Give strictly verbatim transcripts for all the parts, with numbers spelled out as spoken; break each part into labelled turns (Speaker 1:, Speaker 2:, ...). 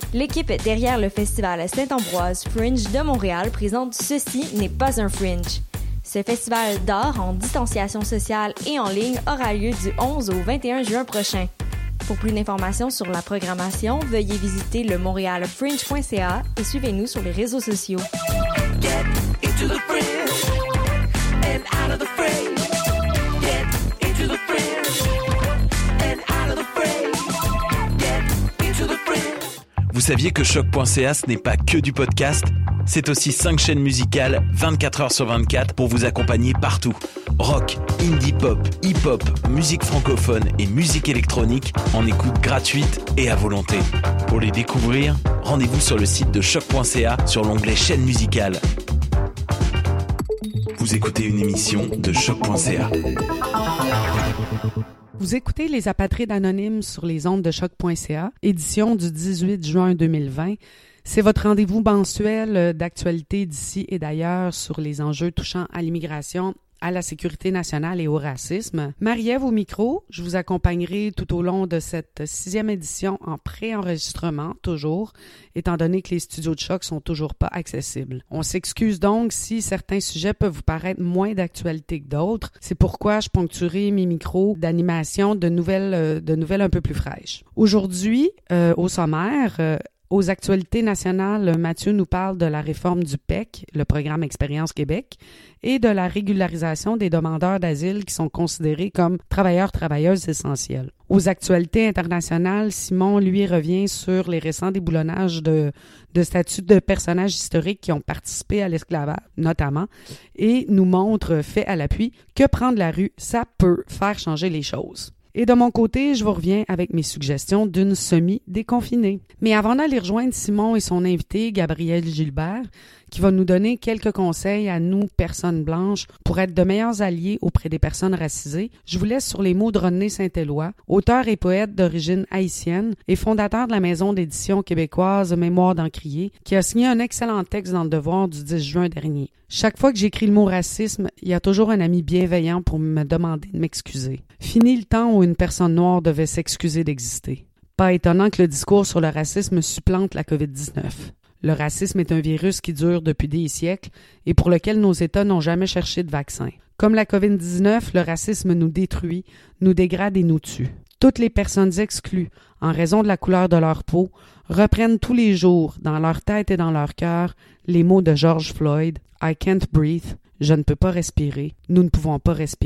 Speaker 1: L'équipe derrière le festival Saint-Ambroise Fringe de Montréal présente Ceci n'est pas un Fringe. Ce festival d'art en distanciation sociale et en ligne aura lieu du onze au vingt et un juin prochain. Pour plus d'informations sur la programmation, veuillez visiter le montréal fringe point c a et suivez-nous sur les réseaux sociaux. Get into the fringe and out of the fringe. Get into the fringe and out of the fringe. Get into the fringe.
Speaker 2: Vous saviez que choc point c a ce n'est pas que du podcast? C'est aussi cinq chaînes musicales vingt-quatre heures sur vingt-quatre pour vous accompagner partout. Rock, indie pop, hip-hop, musique francophone et musique électronique en écoute gratuite et à volonté. Pour les découvrir, rendez-vous sur le site de choc point c a sur l'onglet chaîne musicale. Vous écoutez une émission de choc point c a.
Speaker 3: Vous écoutez Les Apatrides Anonymes sur les ondes de choc point c a, édition du dix-huit juin deux mille vingt. C'est votre rendez-vous mensuel d'actualité d'ici et d'ailleurs sur les enjeux touchant à l'immigration, à la sécurité nationale et au racisme. Marie-Ève au micro, je vous accompagnerai tout au long de cette sixième édition en pré-enregistrement, toujours, étant donné que les studios de choc sont toujours pas accessibles. On s'excuse donc si certains sujets peuvent vous paraître moins d'actualité que d'autres. C'est pourquoi je ponctuerai mes micros d'animation de nouvelles, de nouvelles un peu plus fraîches. Aujourd'hui, euh, au sommaire, euh, aux actualités nationales, Mathieu nous parle de la réforme du P E C, le programme Expérience Québec, et de la régularisation des demandeurs d'asile qui sont considérés comme travailleurs-travailleuses essentiels. Aux actualités internationales, Simon, lui, revient sur les récents déboulonnages de, de statuts de personnages historiques qui ont participé à l'esclavage, notamment, et nous montre, fait à l'appui, que prendre la rue, ça peut faire changer les choses. Et de mon côté, je vous reviens avec mes suggestions d'une semi-déconfinée. Mais avant d'aller rejoindre Simon et son invité, Gabriel Gilbert, qui va nous donner quelques conseils à nous, personnes blanches, pour être de meilleurs alliés auprès des personnes racisées, je vous laisse sur les mots de René Saint-Éloi, auteur et poète d'origine haïtienne et fondateur de la maison d'édition québécoise Mémoire d'Encrier, qui a signé un excellent texte dans Le Devoir du dix juin dernier. Chaque fois que j'écris le mot racisme, il y a toujours un ami bienveillant pour me demander de m'excuser. Fini le temps où une personne noire devait s'excuser d'exister. Pas étonnant que le discours sur le racisme supplante la covid dix-neuf. Le racisme est un virus qui dure depuis des siècles et pour lequel nos États n'ont jamais cherché de vaccin. Comme la covid dix-neuf, le racisme nous détruit, nous dégrade et nous tue. Toutes les personnes exclues, en raison de la couleur de leur peau, reprennent tous les jours, dans leur tête et dans leur cœur, les mots de George Floyd « I can't breathe »,« Je ne peux pas respirer »,« Nous ne pouvons pas respirer ».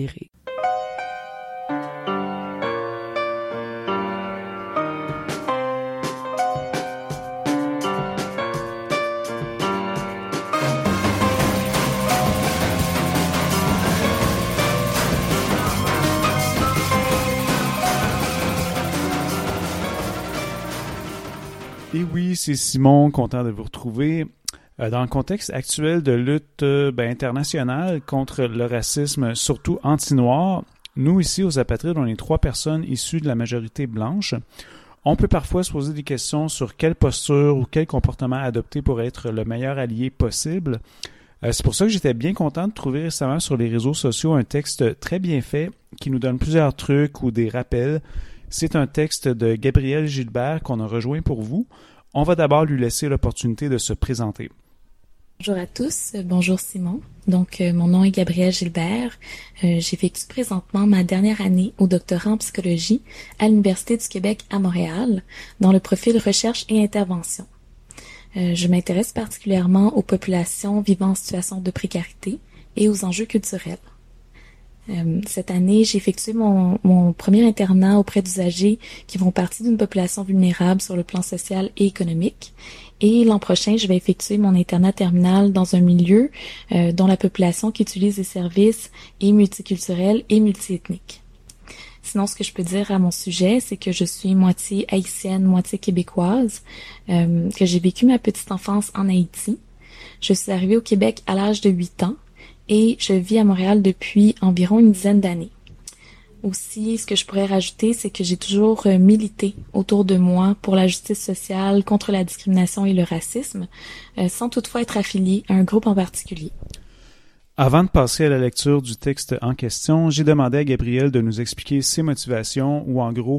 Speaker 4: Et oui, c'est Simon, content de vous retrouver. Euh, dans le contexte actuel de lutte euh, ben, internationale contre le racisme, surtout anti-noir, nous ici aux Apatrides, on est trois personnes issues de la majorité blanche. On peut parfois se poser des questions sur quelle posture ou quel comportement adopter pour être le meilleur allié possible. Euh, c'est pour ça que j'étais bien content de trouver récemment sur les réseaux sociaux un texte très bien fait qui nous donne plusieurs trucs ou des rappels. C'est un texte de Gabriel Gilbert qu'on a rejoint pour vous. On va d'abord lui laisser l'opportunité de se présenter.
Speaker 5: Bonjour à tous, bonjour Simon. Donc, euh, mon nom est Gabriel Gilbert. Euh, j'effectue présentement ma dernière année au doctorat en psychologie à l'Université du Québec à Montréal, dans le profil recherche et intervention. Euh, je m'intéresse particulièrement aux populations vivant en situation de précarité et aux enjeux culturels. Euh, cette année, j'ai effectué mon, mon premier internat auprès d'usagers qui font partie d'une population vulnérable sur le plan social et économique. Et l'an prochain, je vais effectuer mon internat terminal dans un milieu euh, dont la population qui utilise des services est multiculturelle et multiethnique. Sinon, ce que je peux dire à mon sujet, c'est que je suis moitié haïtienne, moitié québécoise, euh, que j'ai vécu ma petite enfance en Haïti. Je suis arrivée au Québec à l'âge de huit ans. Et je vis à Montréal depuis environ une dizaine d'années. Aussi, ce que je pourrais rajouter, c'est que j'ai toujours milité autour de moi pour la justice sociale, contre la discrimination et le racisme, euh, sans toutefois être affiliée à un groupe en particulier.
Speaker 4: Avant de passer à la lecture du texte en question, j'ai demandé à Gabriel de nous expliquer ses motivations ou en gros,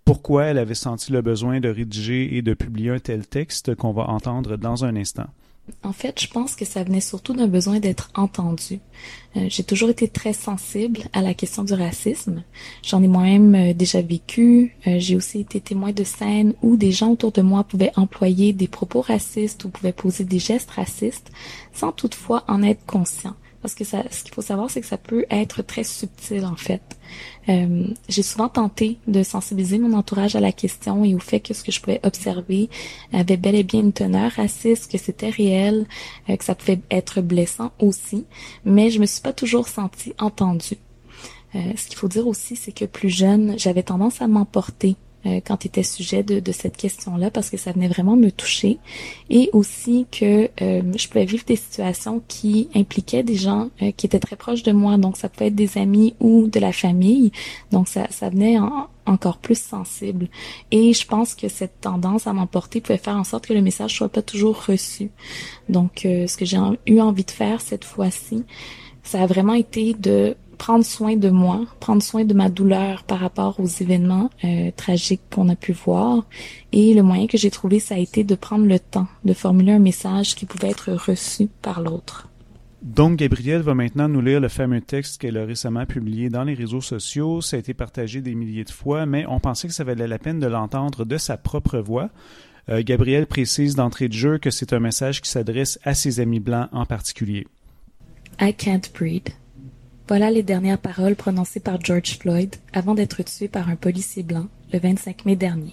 Speaker 4: pourquoi elle avait senti le besoin de rédiger et de publier un tel texte qu'on va entendre dans un instant.
Speaker 5: En fait, je pense que ça venait surtout d'un besoin d'être entendue. Euh, j'ai toujours été très sensible à la question du racisme. J'en ai moi-même euh, déjà vécu. Euh, j'ai aussi été témoin de scènes où des gens autour de moi pouvaient employer des propos racistes ou pouvaient poser des gestes racistes sans toutefois en être conscients. Parce que ça, ce qu'il faut savoir, c'est que ça peut être très subtil, en fait. Euh, j'ai souvent tenté de sensibiliser mon entourage à la question et au fait que ce que je pouvais observer avait bel et bien une teneur raciste, que c'était réel, euh, que ça pouvait être blessant aussi, mais je me suis pas toujours sentie entendue. Euh, ce qu'il faut dire aussi, c'est que plus jeune, j'avais tendance à m'emporter Euh, quand il était sujet de, de cette question-là, parce que ça venait vraiment me toucher, et aussi que euh, je pouvais vivre des situations qui impliquaient des gens euh, qui étaient très proches de moi, donc ça pouvait être des amis ou de la famille, donc ça, ça venait en, encore plus sensible. Et je pense que cette tendance à m'emporter pouvait faire en sorte que le message soit pas toujours reçu. Donc euh, ce que j'ai en, eu envie de faire cette fois-ci, ça a vraiment été de prendre soin de moi, prendre soin de ma douleur par rapport aux événements euh, tragiques qu'on a pu voir. Et le moyen que j'ai trouvé, ça a été de prendre le temps de formuler un message qui pouvait être reçu par l'autre.
Speaker 4: Donc, Gabrielle va maintenant nous lire le fameux texte qu'elle a récemment publié dans les réseaux sociaux. Ça a été partagé des milliers de fois, mais on pensait que ça valait la peine de l'entendre de sa propre voix. Euh, Gabrielle précise d'entrée de jeu que c'est un message qui s'adresse à ses amis blancs en particulier.
Speaker 5: I can't breathe. Voilà les dernières paroles prononcées par George Floyd avant d'être tué par un policier blanc le vingt-cinq mai dernier.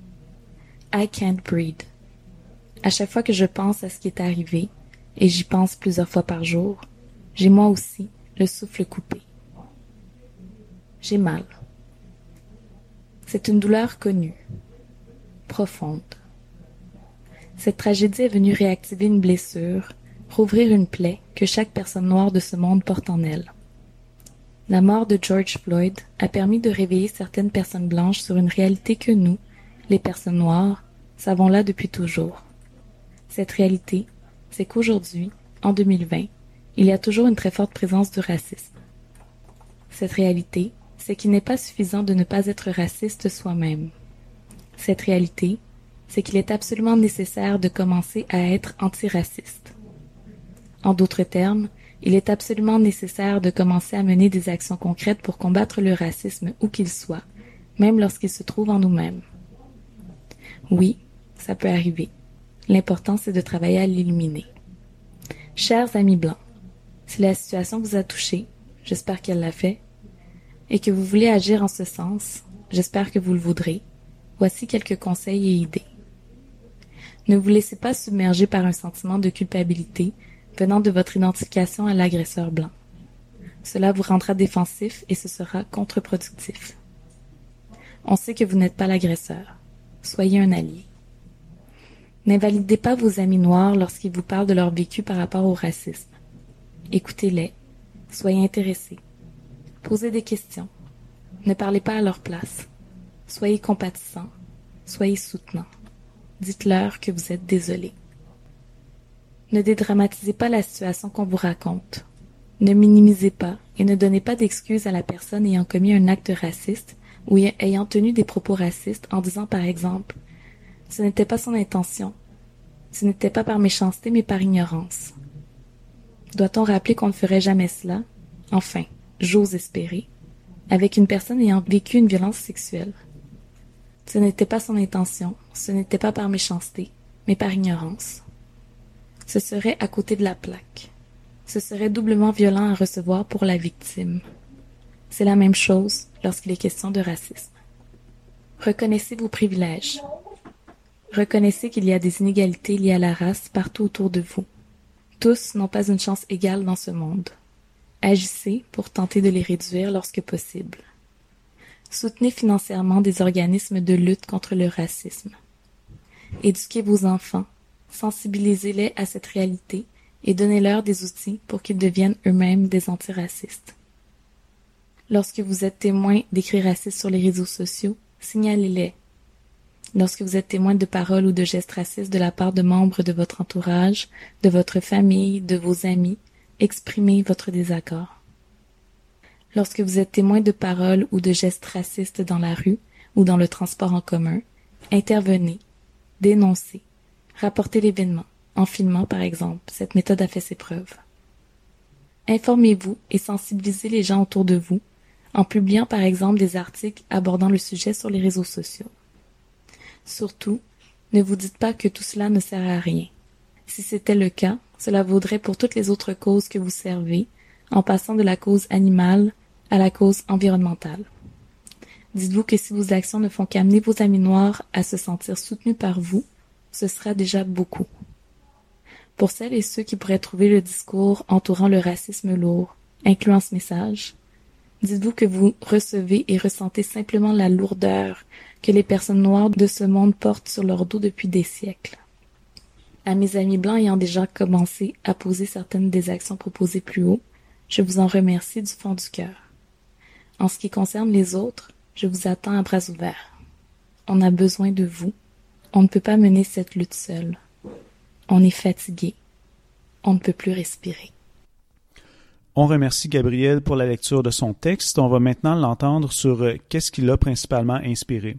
Speaker 5: I can't breathe. À chaque fois que je pense à ce qui est arrivé, et j'y pense plusieurs fois par jour, j'ai moi aussi le souffle coupé. J'ai mal. C'est une douleur connue, profonde. Cette tragédie est venue réactiver une blessure, rouvrir une plaie que chaque personne noire de ce monde porte en elle. La mort de George Floyd a permis de réveiller certaines personnes blanches sur une réalité que nous, les personnes noires, savons là depuis toujours. Cette réalité, c'est qu'aujourd'hui, en deux mille vingt, il y a toujours une très forte présence du racisme. Cette réalité, c'est qu'il n'est pas suffisant de ne pas être raciste soi-même. Cette réalité, c'est qu'il est absolument nécessaire de commencer à être antiraciste. En d'autres termes, il est absolument nécessaire de commencer à mener des actions concrètes pour combattre le racisme où qu'il soit, même lorsqu'il se trouve en nous-mêmes. Oui, ça peut arriver. L'important, c'est de travailler à l'éliminer. Chers amis blancs, si la situation vous a touché, j'espère qu'elle l'a fait, et que vous voulez agir en ce sens, j'espère que vous le voudrez, voici quelques conseils et idées. Ne vous laissez pas submerger par un sentiment de culpabilité venant de votre identification à l'agresseur blanc. Cela vous rendra défensif et ce sera contre-productif. On sait que vous n'êtes pas l'agresseur. Soyez un allié. N'invalidez pas vos amis noirs lorsqu'ils vous parlent de leur vécu par rapport au racisme. Écoutez-les. Soyez intéressés. Posez des questions. Ne parlez pas à leur place. Soyez compatissants. Soyez soutenants. Dites-leur que vous êtes désolés. Ne dédramatisez pas la situation qu'on vous raconte. Ne minimisez pas et ne donnez pas d'excuses à la personne ayant commis un acte raciste ou ayant tenu des propos racistes en disant par exemple « Ce n'était pas son intention. Ce n'était pas par méchanceté mais par ignorance. » Doit-on rappeler qu'on ne ferait jamais cela, enfin, j'ose espérer, avec une personne ayant vécu une violence sexuelle? Ce n'était pas son intention, ce n'était pas par méchanceté, mais par ignorance. Ce serait à côté de la plaque. Ce serait doublement violent à recevoir pour la victime. C'est la même chose lorsqu'il est question de racisme. Reconnaissez vos privilèges. Reconnaissez qu'il y a des inégalités liées à la race partout autour de vous. Tous n'ont pas une chance égale dans ce monde. Agissez pour tenter de les réduire lorsque possible. Soutenez financièrement des organismes de lutte contre le racisme. Éduquez vos enfants. Sensibilisez-les à cette réalité et donnez-leur des outils pour qu'ils deviennent eux-mêmes des antiracistes. Lorsque vous êtes témoin d'écrits racistes sur les réseaux sociaux, signalez-les. Lorsque vous êtes témoin de paroles ou de gestes racistes de la part de membres de votre entourage, de votre famille, de vos amis, exprimez votre désaccord. Lorsque vous êtes témoin de paroles ou de gestes racistes dans la rue, ou dans le transport en commun, intervenez, dénoncez, rapportez l'événement, en filmant par exemple. Cette méthode a fait ses preuves. Informez-vous et sensibilisez les gens autour de vous, en publiant par exemple des articles abordant le sujet sur les réseaux sociaux. Surtout, ne vous dites pas que tout cela ne sert à rien. Si c'était le cas, cela vaudrait pour toutes les autres causes que vous servez, en passant de la cause animale à la cause environnementale. Dites-vous que si vos actions ne font qu'amener vos amis noirs à se sentir soutenus par vous, ce sera déjà beaucoup. Pour celles et ceux qui pourraient trouver le discours entourant le racisme lourd, incluant ce message, dites-vous que vous recevez et ressentez simplement la lourdeur que les personnes noires de ce monde portent sur leur dos depuis des siècles. À mes amis blancs ayant déjà commencé à poser certaines des actions proposées plus haut, je vous en remercie du fond du cœur. En ce qui concerne les autres, je vous attends à bras ouverts. On a besoin de vous. On ne peut pas mener cette lutte seule. On est fatigué. On ne peut plus respirer.
Speaker 4: On remercie Gabrielle pour la lecture de son texte. On va maintenant l'entendre sur euh, qu'est-ce qui l'a principalement inspiré.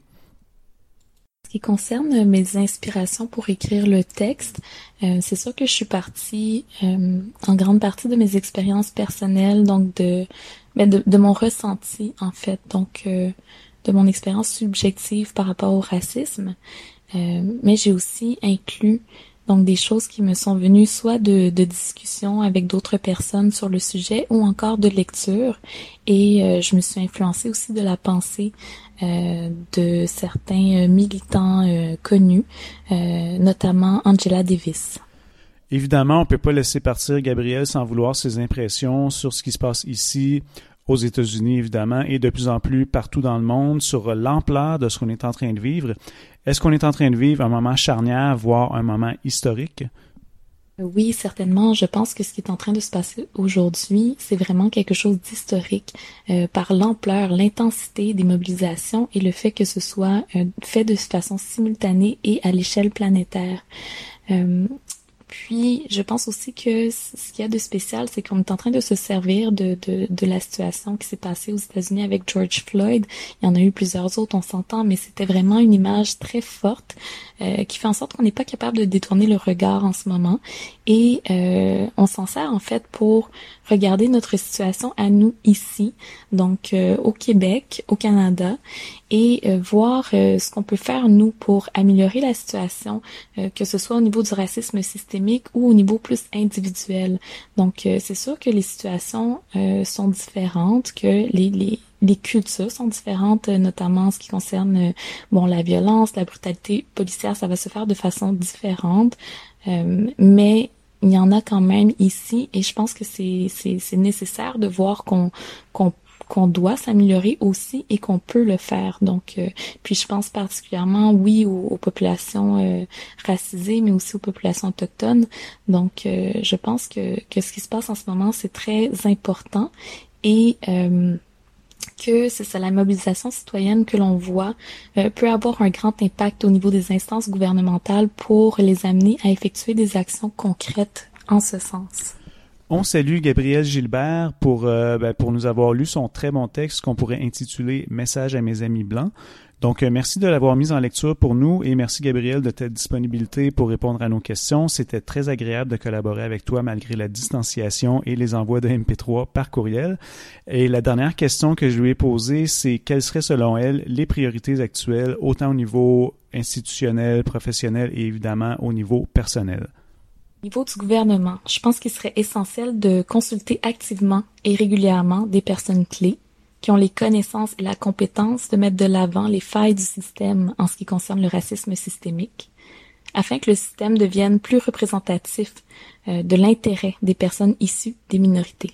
Speaker 5: En ce qui concerne mes inspirations pour écrire le texte, euh, c'est sûr que je suis partie euh, en grande partie de mes expériences personnelles, donc de, ben de, de mon ressenti en fait, donc euh, de mon expérience subjective par rapport au racisme. Euh, mais j'ai aussi inclus donc des choses qui me sont venues soit de, de discussions avec d'autres personnes sur le sujet ou encore de lecture. Et euh, je me suis influencée aussi de la pensée euh, de certains militants euh, connus, euh, notamment Angela Davis.
Speaker 4: Évidemment, on ne peut pas laisser partir Gabrielle sans vouloir ses impressions sur ce qui se passe ici, aux États-Unis évidemment, et de plus en plus partout dans le monde, sur l'ampleur de ce qu'on est en train de vivre. Est-ce qu'on est en train de vivre un moment charnière, voire un moment historique?
Speaker 5: Oui, certainement. Je pense que ce qui est en train de se passer aujourd'hui, c'est vraiment quelque chose d'historique euh, par l'ampleur, l'intensité des mobilisations et le fait que ce soit euh, fait de façon simultanée et à l'échelle planétaire. Euh, Puis, je pense aussi que ce qu'il y a de spécial, c'est qu'on est en train de se servir de, de, de la situation qui s'est passée aux États-Unis avec George Floyd. Il y en a eu plusieurs autres, on s'entend, mais c'était vraiment une image très forte euh, qui fait en sorte qu'on n'est pas capable de détourner le regard en ce moment. Et euh, on s'en sert en fait pour regarder notre situation à nous ici, donc euh, au Québec, au Canada, et euh, voir euh, ce qu'on peut faire nous pour améliorer la situation, euh, que ce soit au niveau du racisme systémique ou au niveau plus individuel. Donc euh, c'est sûr que les situations euh, sont différentes, que les, les les cultures sont différentes, notamment en ce qui concerne euh, bon la violence, la brutalité policière, ça va se faire de façon différente, euh, mais il y en a quand même ici, et je pense que c'est c'est c'est nécessaire de voir qu'on qu'on qu'on doit s'améliorer aussi et qu'on peut le faire. Donc, euh, puis je pense particulièrement, oui, aux, aux populations euh, racisées, mais aussi aux populations autochtones. Donc, euh, je pense que que ce qui se passe en ce moment, c'est très important et euh, que c'est ça, la mobilisation citoyenne que l'on voit euh, peut avoir un grand impact au niveau des instances gouvernementales pour les amener à effectuer des actions concrètes en ce sens.
Speaker 4: On salue Gabrielle Gilbert pour, euh, ben, pour nous avoir lu son très bon texte qu'on pourrait intituler « Message à mes amis blancs ». Donc, euh, merci de l'avoir mis en lecture pour nous et merci Gabrielle de ta disponibilité pour répondre à nos questions. C'était très agréable de collaborer avec toi malgré la distanciation et les envois de M P trois par courriel. Et la dernière question que je lui ai posée, c'est quelles seraient selon elle les priorités actuelles, autant au niveau institutionnel, professionnel et évidemment au niveau personnel?
Speaker 5: Au niveau du gouvernement, je pense qu'il serait essentiel de consulter activement et régulièrement des personnes clés qui ont les connaissances et la compétence de mettre de l'avant les failles du système en ce qui concerne le racisme systémique, afin que le système devienne plus représentatif euh, de l'intérêt des personnes issues des minorités.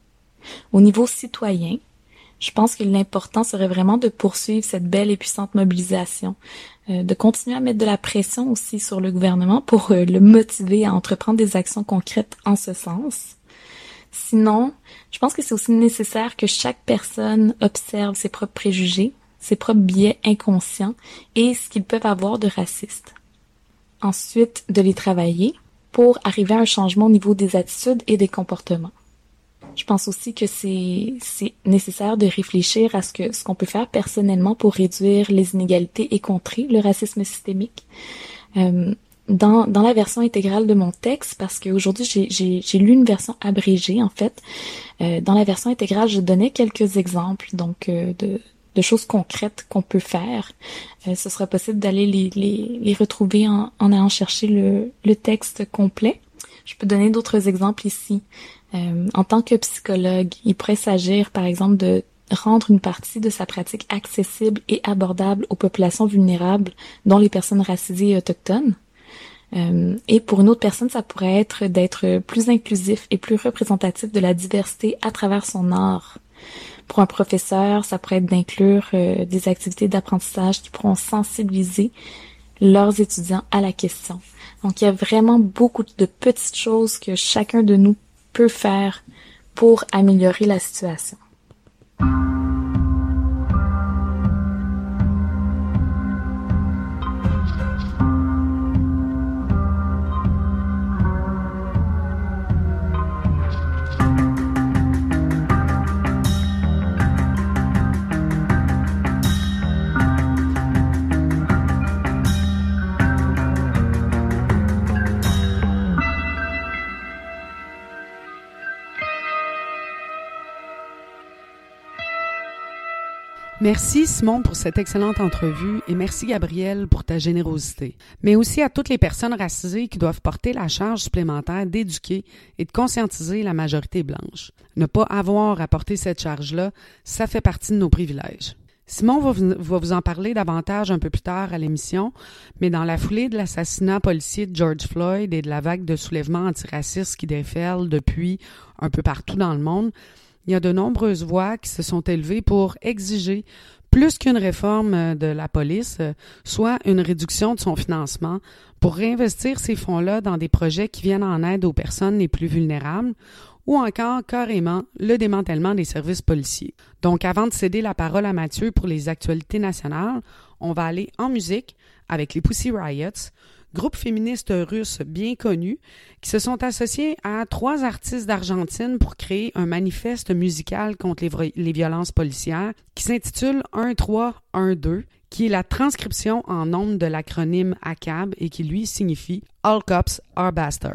Speaker 5: Au niveau citoyen, je pense que l'important serait vraiment de poursuivre cette belle et puissante mobilisation, euh, de continuer à mettre de la pression aussi sur le gouvernement pour euh, le motiver à entreprendre des actions concrètes en ce sens. Sinon, je pense que c'est aussi nécessaire que chaque personne observe ses propres préjugés, ses propres biais inconscients et ce qu'ils peuvent avoir de raciste. Ensuite, de les travailler pour arriver à un changement au niveau des attitudes et des comportements. Je pense aussi que c'est c'est nécessaire de réfléchir à ce que ce qu'on peut faire personnellement pour réduire les inégalités et contrer le racisme systémique. Euh, dans dans la version intégrale de mon texte, parce qu'aujourd'hui j'ai j'ai j'ai lu une version abrégée en fait. Euh, dans la version intégrale, je donnais quelques exemples donc euh, de de choses concrètes qu'on peut faire. Euh, ce sera possible d'aller les les les retrouver en en allant chercher le le texte complet. Je peux donner d'autres exemples ici. Euh, en tant que psychologue, il pourrait s'agir, par exemple, de rendre une partie de sa pratique accessible et abordable aux populations vulnérables, dont les personnes racisées et autochtones. Euh, et pour une autre personne, ça pourrait être d'être plus inclusif et plus représentatif de la diversité à travers son art. Pour un professeur, ça pourrait être d'inclure euh, des activités d'apprentissage qui pourront sensibiliser leurs étudiants à la question. Donc, il y a vraiment beaucoup de petites choses que chacun de nous peut faire pour améliorer la situation.
Speaker 3: Merci Simon pour cette excellente entrevue et merci Gabrielle pour ta générosité. Mais aussi à toutes les personnes racisées qui doivent porter la charge supplémentaire d'éduquer et de conscientiser la majorité blanche. Ne pas avoir à porter cette charge-là, ça fait partie de nos privilèges. Simon va vous, va vous en parler davantage un peu plus tard à l'émission, mais dans la foulée de l'assassinat policier de George Floyd et de la vague de soulèvements antiracistes qui déferlent depuis un peu partout dans le monde, il y a de nombreuses voix qui se sont élevées pour exiger plus qu'une réforme de la police, soit une réduction de son financement pour réinvestir ces fonds-là dans des projets qui viennent en aide aux personnes les plus vulnérables ou encore carrément le démantèlement des services policiers. Donc avant de céder la parole à Mathieu pour les actualités nationales, on va aller en musique avec les Pussy Riots, groupe féministe russe bien connu, qui se sont associés à trois artistes d'Argentine pour créer un manifeste musical contre les, v- les violences policières qui s'intitule un trois un deux, qui est la transcription en nombre de l'acronyme A C A B et qui lui signifie « All Cops are Bastards ».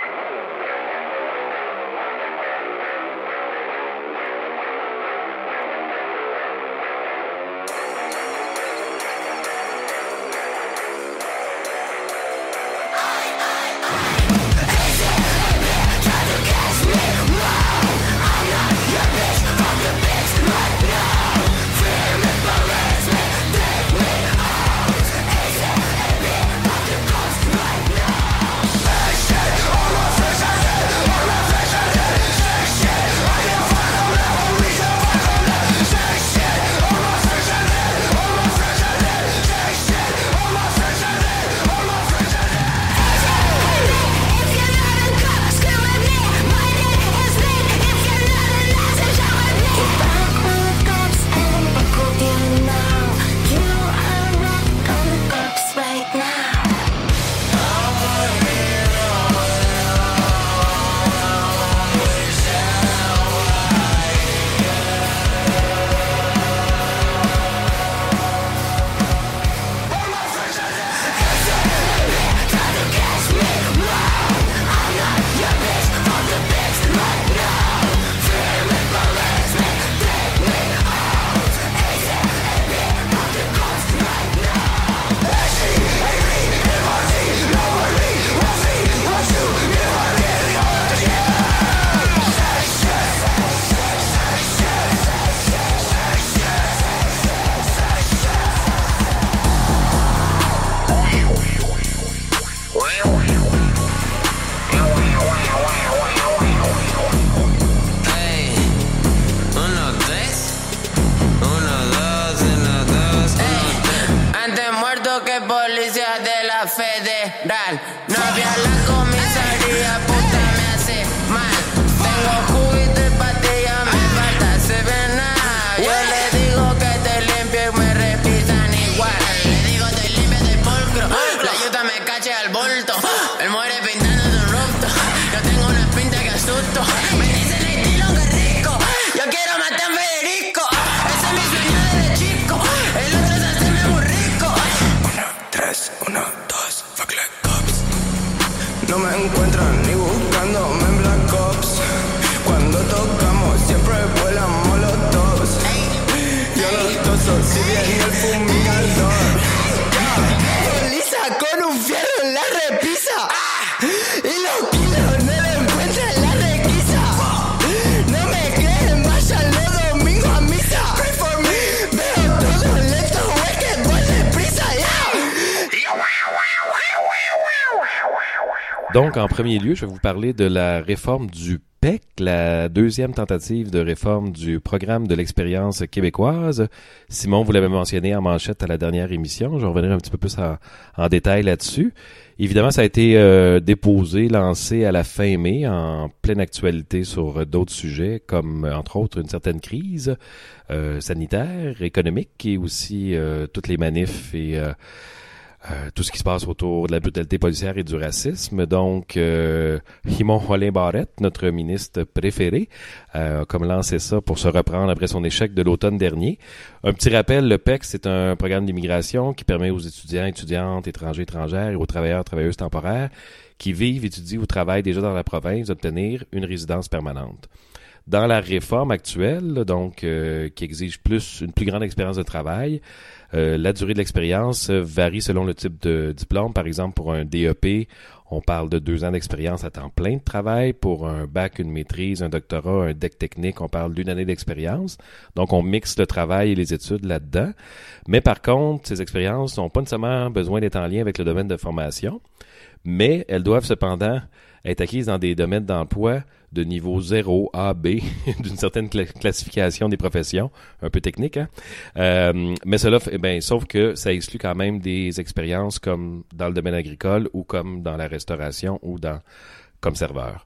Speaker 6: federal. No había la comisaría, puta, me hace mal. Tengo juguito y pastillas, me falta Serenal. Yo le digo que te limpie y me repisan igual. Le digo te limpia de pulcro, la yuta me cache al bulto. El muere pintando de un rupto, yo tengo una pinta que asusto. Me dice le No me encuentran ni buscándome en Black Ops. Cuando tocamos siempre vuelan molotovs. Yo los toso si viene el fumigador. Lisa con un fierro en la repisa. Y los kilos no le encuentran la requisa. No me creen, vayan los domingos a misa. Pray for me. Veo todo lento, es que voy deprisa, yeah.
Speaker 7: Donc, en premier lieu, je vais vous parler de la réforme du P E C, la deuxième tentative de réforme du programme de l'expérience québécoise. Simon, vous l'avez mentionné en manchette à la dernière émission. Je vais revenir un petit peu plus en, en détail là-dessus. Évidemment, ça a été euh, déposé, lancé à la fin mai, en pleine actualité sur d'autres sujets, comme entre autres une certaine crise euh, sanitaire, économique, et aussi euh, toutes les manifs et euh, Euh, tout ce qui se passe autour de la brutalité policière et du racisme. Donc, euh, Raymond Rolin-Barrette, notre ministre préféré, euh, a comme lancé ça pour se reprendre après son échec de l'automne dernier. Un petit rappel, le P E C, c'est un programme d'immigration qui permet aux étudiants, étudiantes, étrangers, étrangères et aux travailleurs, travailleuses temporaires qui vivent, étudient ou travaillent déjà dans la province d'obtenir une résidence permanente. Dans la réforme actuelle, donc euh, qui exige plus une plus grande expérience de travail, euh, la durée de l'expérience varie selon le type de diplôme. Par exemple, pour un D E P, on parle de deux ans d'expérience à temps plein de travail. Pour un bac, une maîtrise, un doctorat, un D E C technique, on parle d'une année d'expérience. Donc, on mixe le travail et les études là-dedans. Mais par contre, ces expériences n'ont pas nécessairement besoin d'être en lien avec le domaine de formation, mais elles doivent cependant être acquises dans des domaines d'emploi de niveau zéro, A, B, d'une certaine cl- classification des professions, un peu technique, hein? Euh, mais cela, eh ben, sauf que ça exclut quand même des expériences comme dans le domaine agricole ou comme dans la restauration ou dans comme serveur.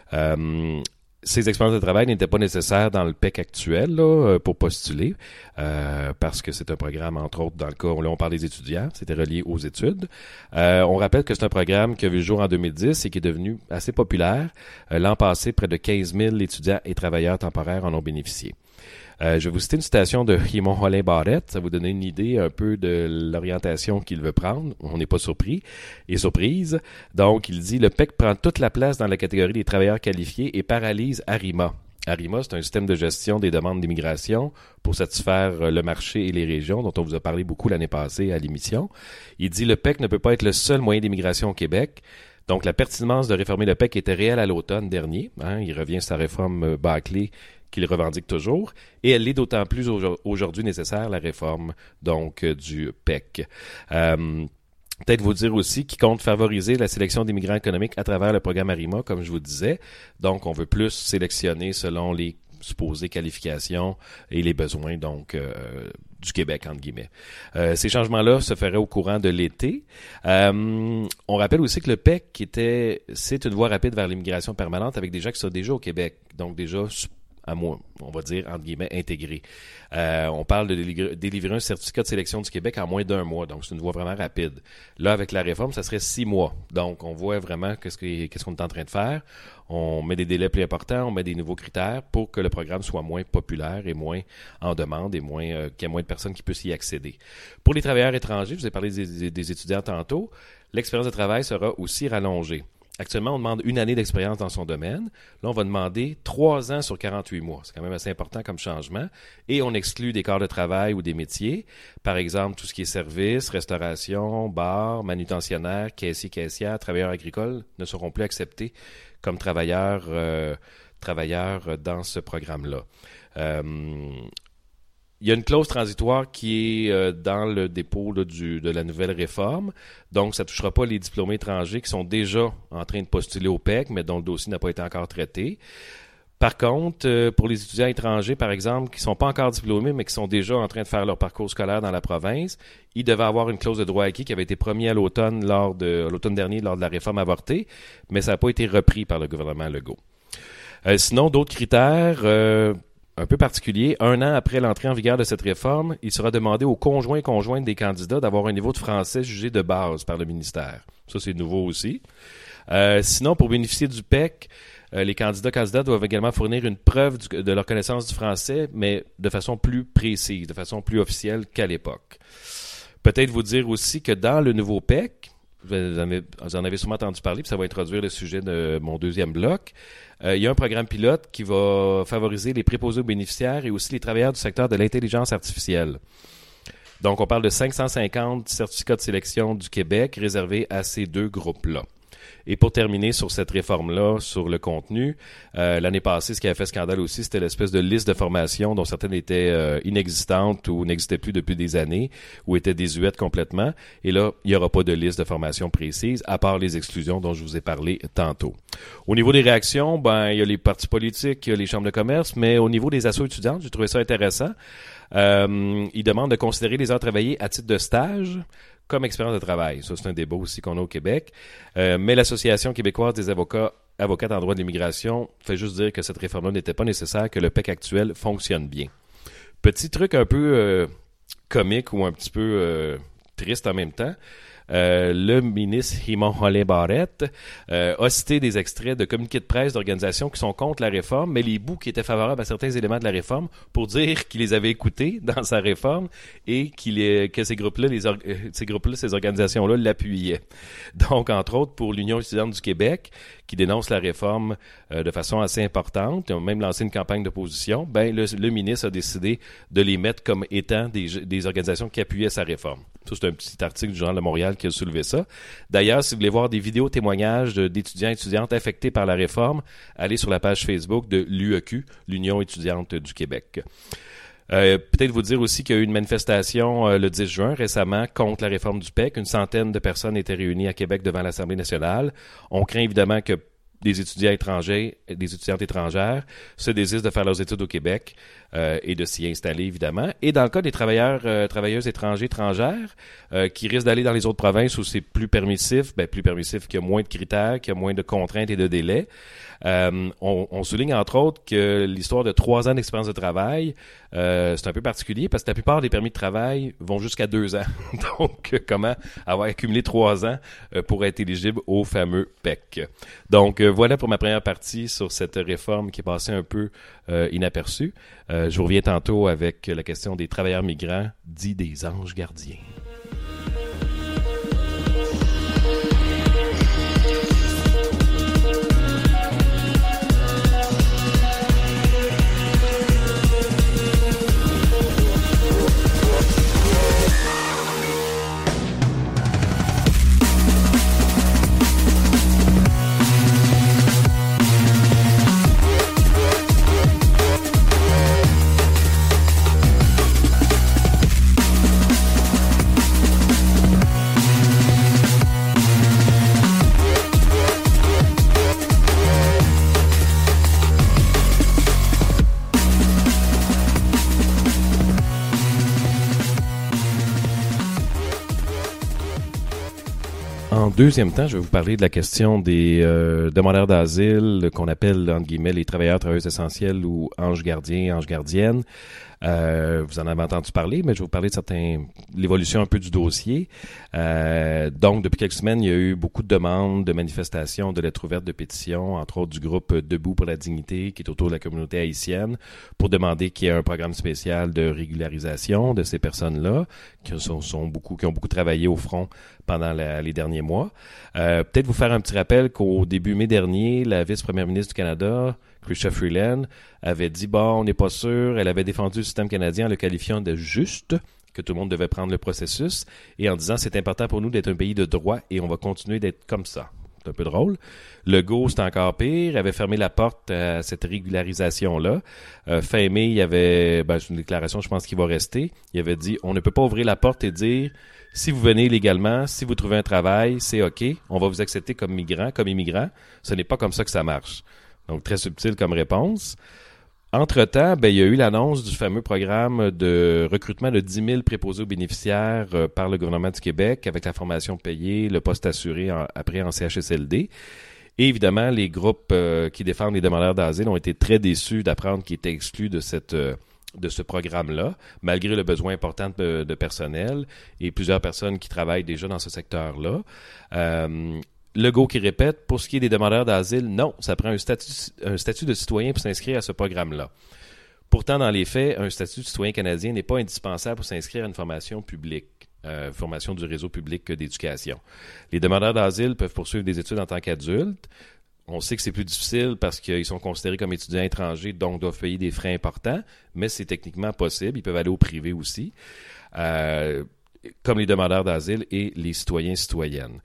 Speaker 7: Euh, Ces expériences de travail n'étaient pas nécessaires dans le P E C actuel là, pour postuler, euh, parce que c'est un programme, entre autres, dans le cas où là, on parle des étudiants, c'était relié aux études. Euh, on rappelle que c'est un programme qui a vu le jour en deux mille dix et qui est devenu assez populaire. Euh, l'an passé, près de quinze mille étudiants et travailleurs temporaires en ont bénéficié. Euh, je vais vous citer une citation de Raymond Rolin-Barrette, ça va vous donner une idée un peu de l'orientation qu'il veut prendre. On n'est pas surpris et surprise. Donc, il dit « Le P E C prend toute la place dans la catégorie des travailleurs qualifiés et paralyse ARIMA ». ARIMA, c'est un système de gestion des demandes d'immigration pour satisfaire le marché et les régions dont on vous a parlé beaucoup l'année passée à l'émission. Il dit « Le P E C ne peut pas être le seul moyen d'immigration au Québec ». Donc, la pertinence de réformer le P E C était réelle à l'automne dernier. Hein, il revient sur sa réforme bâclée qu'il revendique toujours, et elle est d'autant plus aujourd'hui nécessaire, la réforme donc du P E C. Euh, peut-être vous dire aussi qu'il compte favoriser la sélection d'immigrants économiques à travers le programme ARIMA, comme je vous disais. Donc, on veut plus sélectionner selon les supposées qualifications et les besoins donc euh, du Québec, entre guillemets. Euh, ces changements-là se feraient au courant de l'été. Euh, on rappelle aussi que le P E C était, c'est une voie rapide vers l'immigration permanente avec des gens qui sont déjà au Québec, donc déjà à moi, on va dire, entre guillemets, intégré. Euh, on parle de délivrer, délivrer un certificat de sélection du Québec en moins d'un mois, donc c'est une voie vraiment rapide. Là, avec la réforme, ça serait six mois. Donc, on voit vraiment qu'est-ce, que, qu'est-ce qu'on est en train de faire. On met des délais plus importants, on met des nouveaux critères pour que le programme soit moins populaire et moins en demande et moins euh, qu'il y ait moins de personnes qui puissent y accéder. Pour les travailleurs étrangers, je vous ai parlé des, des, des étudiants tantôt, l'expérience de travail sera aussi rallongée. Actuellement, on demande une année d'expérience dans son domaine. Là, on va demander trois ans sur quarante-huit mois. C'est quand même assez important comme changement. Et on exclut des corps de travail ou des métiers. Par exemple, tout ce qui est services, restauration, bar, manutentionnaire, caissier, caissière, travailleurs agricoles ne seront plus acceptés comme travailleurs, euh, travailleurs dans ce programme-là. Euh, Il y a une clause transitoire qui est euh, dans le dépôt là, du, de la nouvelle réforme. Donc, ça ne touchera pas les diplômés étrangers qui sont déjà en train de postuler au P E C, mais dont le dossier n'a pas été encore traité. Par contre, euh, pour les étudiants étrangers, par exemple, qui ne sont pas encore diplômés, mais qui sont déjà en train de faire leur parcours scolaire dans la province, ils devaient avoir une clause de droit acquis qui avait été promise à l'automne, lors de, l'automne dernier lors de la réforme avortée, mais ça n'a pas été repris par le gouvernement Legault. Euh, sinon, d'autres critères... Euh, un peu particulier, un an après l'entrée en vigueur de cette réforme, il sera demandé aux conjoints et conjointes des candidats d'avoir un niveau de français jugé de base par le ministère. Ça, c'est nouveau aussi. Euh, sinon, pour bénéficier du P E C, euh, les candidats candidats doivent également fournir une preuve du, de leur connaissance du français, mais de façon plus précise, de façon plus officielle qu'à l'époque. Peut-être vous dire aussi que dans le nouveau P E C, vous en avez, vous en avez sûrement entendu parler, puis ça va introduire le sujet de mon deuxième bloc. Euh, il y a un programme pilote qui va favoriser les préposés aux bénéficiaires et aussi les travailleurs du secteur de l'intelligence artificielle. Donc, on parle de cinq cent cinquante certificats de sélection du Québec réservés à ces deux groupes-là. Et pour terminer sur cette réforme-là, sur le contenu, euh, l'année passée, ce qui a fait scandale aussi, c'était l'espèce de liste de formation dont certaines étaient euh, inexistantes ou n'existaient plus depuis des années ou étaient désuètes complètement. Et là, il n'y aura pas de liste de formation précise, à part les exclusions dont je vous ai parlé tantôt. Au niveau des réactions, ben il y a les partis politiques, il y a les chambres de commerce, mais au niveau des assos étudiantes, j'ai trouvé ça intéressant. Euh, ils demandent de considérer les heures travaillées à titre de stage comme expérience de travail. Ça, c'est un débat aussi qu'on a au Québec. Euh, mais l'Association québécoise des avocats, avocates en droit de l'immigration, fait juste dire que cette réforme-là n'était pas nécessaire, que le P E C actuel fonctionne bien. Petit truc un peu euh, comique ou un petit peu euh, triste en même temps. Euh, le ministre Raymond Holin Barrette euh, a cité des extraits de communiqués de presse d'organisations qui sont contre la réforme, mais les bouts qui étaient favorables à certains éléments de la réforme pour dire qu'il les avait écoutés dans sa réforme et qu'il est, que ces groupes-là, les or, ces groupes-là, ces organisations-là l'appuyaient. Donc, entre autres, pour l'Union étudiante du Québec, qui dénonce la réforme euh, de façon assez importante, ils ont même lancé une campagne d'opposition, ben le, le ministre a décidé de les mettre comme étant des, des organisations qui appuyaient sa réforme. Ça, c'est un petit article du Journal de Montréal qui a soulevé ça. D'ailleurs, si vous voulez voir des vidéos témoignages de, d'étudiants et étudiantes affectés par la réforme, allez sur la page Facebook de l'U E Q, l'Union étudiante du Québec. Euh, peut-être vous dire aussi qu'il y a eu une manifestation euh, le dix juin récemment contre la réforme du P E C. Une centaine de personnes étaient réunies à Québec devant l'Assemblée nationale. On craint évidemment que des étudiants étrangers, des étudiantes étrangères se désistent de faire leurs études au Québec euh, et de s'y installer, évidemment. Et dans le cas des travailleurs, euh, travailleuses étrangers, étrangères, euh, qui risquent d'aller dans les autres provinces où c'est plus permissif, ben plus permissif, qu'il y a moins de critères, qu'il y a moins de contraintes et de délais. Euh, on, on souligne entre autres que l'histoire de trois ans d'expérience de travail, euh, c'est un peu particulier parce que la plupart des permis de travail vont jusqu'à deux ans. Donc, comment avoir accumulé trois ans euh, pour être éligible au fameux P E C. Donc, euh, voilà pour ma première partie sur cette réforme qui est passée un peu euh, inaperçue. Euh, je vous reviens tantôt avec la question des travailleurs migrants, dits des anges gardiens. En deuxième temps, je vais vous parler de la question des euh, demandeurs d'asile qu'on appelle, entre guillemets, les travailleurs, travailleuses essentiels ou anges gardiens, anges gardiennes. Euh, vous en avez entendu parler, mais je vais vous parler de certains, l'évolution un peu du dossier. Euh, donc, depuis quelques semaines, il y a eu beaucoup de demandes, de manifestations, de lettres ouvertes, de pétitions, entre autres du groupe Debout pour la dignité, qui est autour de la communauté haïtienne, pour demander qu'il y ait un programme spécial de régularisation de ces personnes-là, qui sont, sont beaucoup, qui ont beaucoup travaillé au front pendant la, les derniers mois. Euh, peut-être vous faire un petit rappel qu'au début mai dernier, la vice-première ministre du Canada, Chrystia Freeland, avait dit, bon, on n'est pas sûr. Elle avait défendu le système canadien en le qualifiant de juste, que tout le monde devait prendre le processus, et en disant, c'est important pour nous d'être un pays de droit et on va continuer d'être comme ça. C'est un peu drôle. Legault, c'est encore pire, avait fermé la porte à cette régularisation-là. Euh, fin mai, il y avait, ben, c'est une déclaration, je pense qu'il va rester. Il avait dit, on ne peut pas ouvrir la porte et dire, si vous venez légalement, si vous trouvez un travail, c'est OK, on va vous accepter comme migrant, comme immigrant. Ce n'est pas comme ça que ça marche. Donc, très subtil comme réponse. Entre-temps, ben, il y a eu l'annonce du fameux programme de recrutement de dix mille préposés aux bénéficiaires euh, par le gouvernement du Québec avec la formation payée, le poste assuré en, après en C H S L D. Et évidemment, les groupes euh, qui défendent les demandeurs d'asile ont été très déçus d'apprendre qu'ils étaient exclus de cette euh, de ce programme-là, malgré le besoin important de, de personnel et plusieurs personnes qui travaillent déjà dans ce secteur-là. Euh, Legault qui répète, pour ce qui est des demandeurs d'asile, non, ça prend un statut, un statut de citoyen pour s'inscrire à ce programme-là. Pourtant, dans les faits, un statut de citoyen canadien n'est pas indispensable pour s'inscrire à une formation publique. euh, formation du réseau public d'éducation. Les demandeurs d'asile peuvent poursuivre des études en tant qu'adultes. On sait que c'est plus difficile parce qu'ils sont considérés comme étudiants étrangers, donc doivent payer des frais importants, mais c'est techniquement possible. Ils peuvent aller au privé aussi, euh, comme les demandeurs d'asile et les citoyens et citoyennes.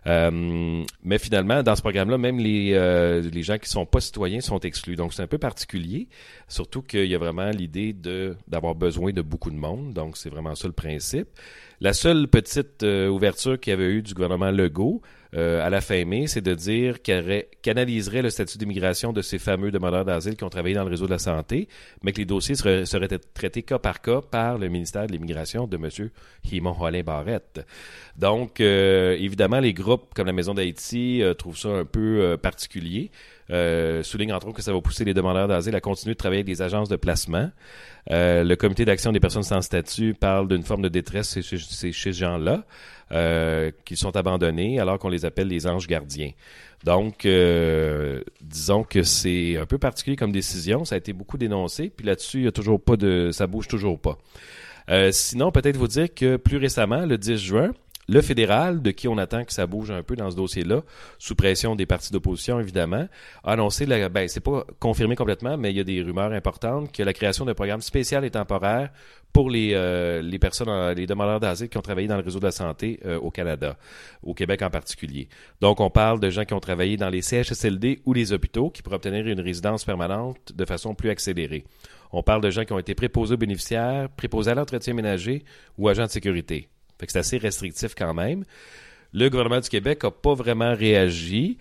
Speaker 7: Euh, mais finalement, dans ce programme-là, même les, euh, les gens qui sont pas citoyens sont exclus. Donc, c'est un peu particulier, surtout qu'il y a vraiment l'idée de d'avoir besoin de beaucoup de monde. Donc, c'est vraiment ça le principe. La seule petite euh, ouverture qu'il y avait eu du gouvernement Legault, Euh, à la fin mai, c'est de dire qu'elle canaliserait le statut d'immigration de ces fameux demandeurs d'asile qui ont travaillé dans le réseau de la santé, mais que les dossiers seraient, seraient traités cas par cas par le ministère de l'Immigration de M. Raymond Holin Barrette. Donc, euh, évidemment, les groupes comme la Maison d'Haïti euh, trouvent ça un peu euh, particulier. Euh, souligne entre autres que ça va pousser les demandeurs d'asile à continuer de travailler avec des agences de placement. Euh, le comité d'action des personnes sans statut parle d'une forme de détresse chez, chez, chez ces gens-là, euh, qui sont abandonnés alors qu'on les appelle les anges gardiens. Donc, euh, disons que c'est un peu particulier comme décision. Ça a été beaucoup dénoncé, puis là-dessus, il y a toujours pas de, ça bouge toujours pas. Euh, sinon, peut-être vous dire que plus récemment, le dix juin, le fédéral, de qui on attend que ça bouge un peu dans ce dossier-là, sous pression des partis d'opposition, évidemment, a annoncé, la, ben, c'est pas confirmé complètement, mais il y a des rumeurs importantes que la création d'un programme spécial et temporaire pour les, euh, les personnes, les demandeurs d'asile qui ont travaillé dans le réseau de la santé euh, au Canada, au Québec en particulier. Donc, on parle de gens qui ont travaillé dans les C H S L D ou les hôpitaux qui pourraient obtenir une résidence permanente de façon plus accélérée. On parle de gens qui ont été préposés aux bénéficiaires, préposés à l'entretien ménager ou agents de sécurité. Fait que c'est assez restrictif quand même. Le gouvernement du Québec n'a pas vraiment réagi.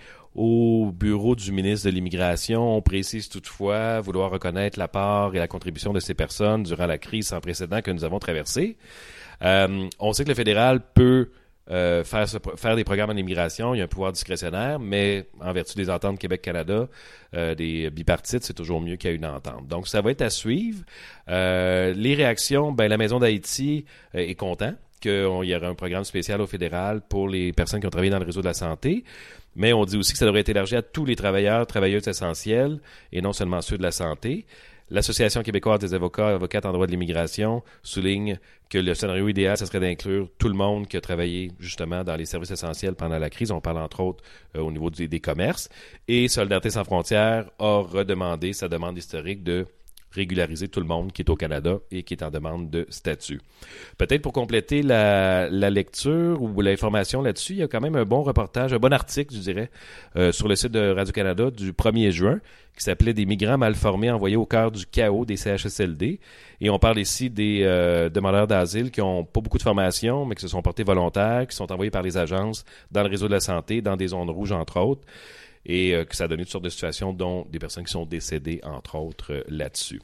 Speaker 7: Au bureau du ministre de l'Immigration, on précise toutefois vouloir reconnaître la part et la contribution de ces personnes durant la crise sans précédent que nous avons traversée. Euh, on sait que le fédéral peut euh, faire, ce, faire des programmes en immigration. Il y a un pouvoir discrétionnaire, mais en vertu des ententes Québec-Canada, euh, des bipartites, c'est toujours mieux qu'il y ait une entente. Donc, ça va être à suivre. Euh, les réactions, ben la Maison d'Haïti euh, est content qu'il y aurait un programme spécial au fédéral pour les personnes qui ont travaillé dans le réseau de la santé. Mais on dit aussi que ça devrait être élargi à tous les travailleurs, travailleuses essentielles, et non seulement ceux de la santé. L'Association québécoise des avocats et avocates en droit de l'immigration souligne que le scénario idéal, ce serait d'inclure tout le monde qui a travaillé justement dans les services essentiels pendant la crise. On parle entre autres euh, au niveau des, des commerces. Et Solidarité sans frontières a redemandé sa demande historique de régulariser tout le monde qui est au Canada et qui est en demande de statut. Peut-être pour compléter la, la lecture ou l'information là-dessus, il y a quand même un bon reportage, un bon article, je dirais, euh, sur le site de Radio-Canada du premier juin, qui s'appelait « Des migrants mal formés envoyés au cœur du chaos des C H S L D ». Et on parle ici des euh, demandeurs d'asile qui ont pas beaucoup de formation, mais qui se sont portés volontaires, qui sont envoyés par les agences dans le réseau de la santé, dans des zones rouges, entre autres, et euh, que ça a donné toutes sortes de situations, dont des personnes qui sont décédées, entre autres, euh, là-dessus.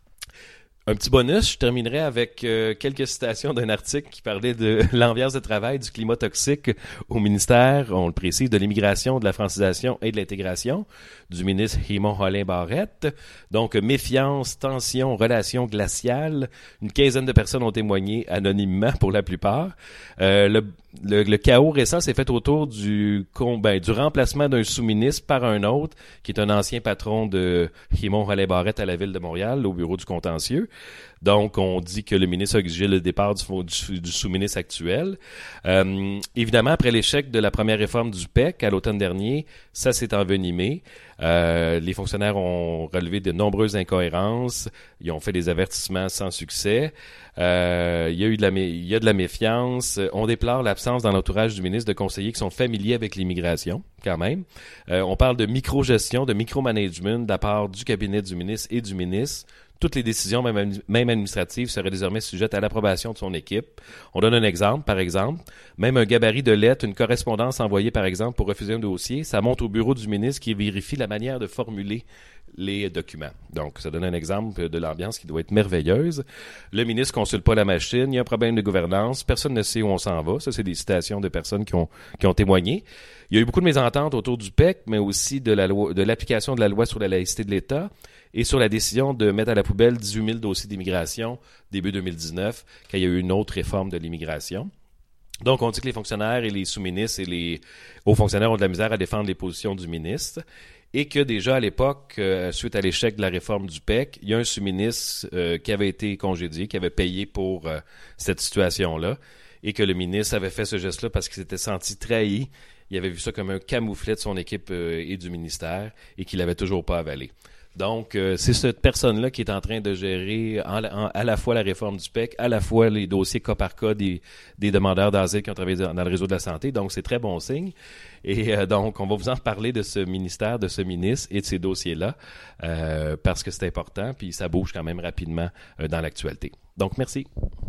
Speaker 7: Un petit bonus, je terminerai avec euh, quelques citations d'un article qui parlait de l'ambiance de travail, du climat toxique au ministère, on le précise, de l'immigration, de la francisation et de l'intégration, du ministre Raymond Holin Barrette. Donc, méfiance, tension, relations glaciales. Une quinzaine de personnes ont témoigné anonymement pour la plupart. Euh, le, le, le chaos récent s'est fait autour du, ben, du remplacement d'un sous-ministre par un autre, qui est un ancien patron de Raymond Holin Barrette à la Ville de Montréal, au bureau du contentieux. Donc, on dit que le ministre a exigé le départ du, du, du sous-ministre actuel. Euh, évidemment, après l'échec de la première réforme du P E C à l'automne dernier, ça s'est envenimé. Euh, les fonctionnaires ont relevé de nombreuses incohérences. Ils ont fait des avertissements sans succès. Euh, il y a eu de la, il y a de la méfiance. On déplore l'absence dans l'entourage du ministre de conseillers qui sont familiers avec l'immigration, quand même. Euh, on parle de micro-gestion, de micro-management de la part du cabinet du ministre et du ministre. Toutes les décisions, même, même administratives, seraient désormais sujettes à l'approbation de son équipe. On donne un exemple, par exemple. Même un gabarit de lettres, une correspondance envoyée, par exemple, pour refuser un dossier, ça monte au bureau du ministre qui vérifie la manière de formuler les documents. Donc, ça donne un exemple de l'ambiance qui doit être merveilleuse. Le ministre consulte pas la machine, il y a un problème de gouvernance, personne ne sait où on s'en va. Ça, c'est des citations de personnes qui ont, qui ont témoigné. Il y a eu beaucoup de mésententes autour du P E C, mais aussi de la loi, de l'application de la loi sur la laïcité de l'État et sur la décision de mettre à la poubelle dix-huit mille dossiers d'immigration début deux mille dix-neuf, quand il y a eu une autre réforme de l'immigration. Donc, on dit que les fonctionnaires et les sous-ministres et les hauts fonctionnaires ont de la misère à défendre les positions du ministre et que déjà à l'époque, euh, suite à l'échec de la réforme du P E C, il y a un sous-ministre euh, qui avait été congédié, qui avait payé pour euh, cette situation-là. et que le ministre avait fait ce geste-là parce qu'il s'était senti trahi. Il avait vu ça comme un camouflet de son équipe euh, et du ministère et qu'il l'avait toujours pas avalé. Donc, euh, c'est cette personne-là qui est en train de gérer en, en, à la fois la réforme du P E C, à la fois les dossiers cas par cas des, des demandeurs d'asile qui ont travaillé dans, dans le réseau de la santé. Donc, c'est très bon signe. Et euh, donc, on va vous en parler de ce ministère, de ce ministre et de ces dossiers-là euh, parce que c'est important, puis ça bouge quand même rapidement euh, dans l'actualité. Donc, merci.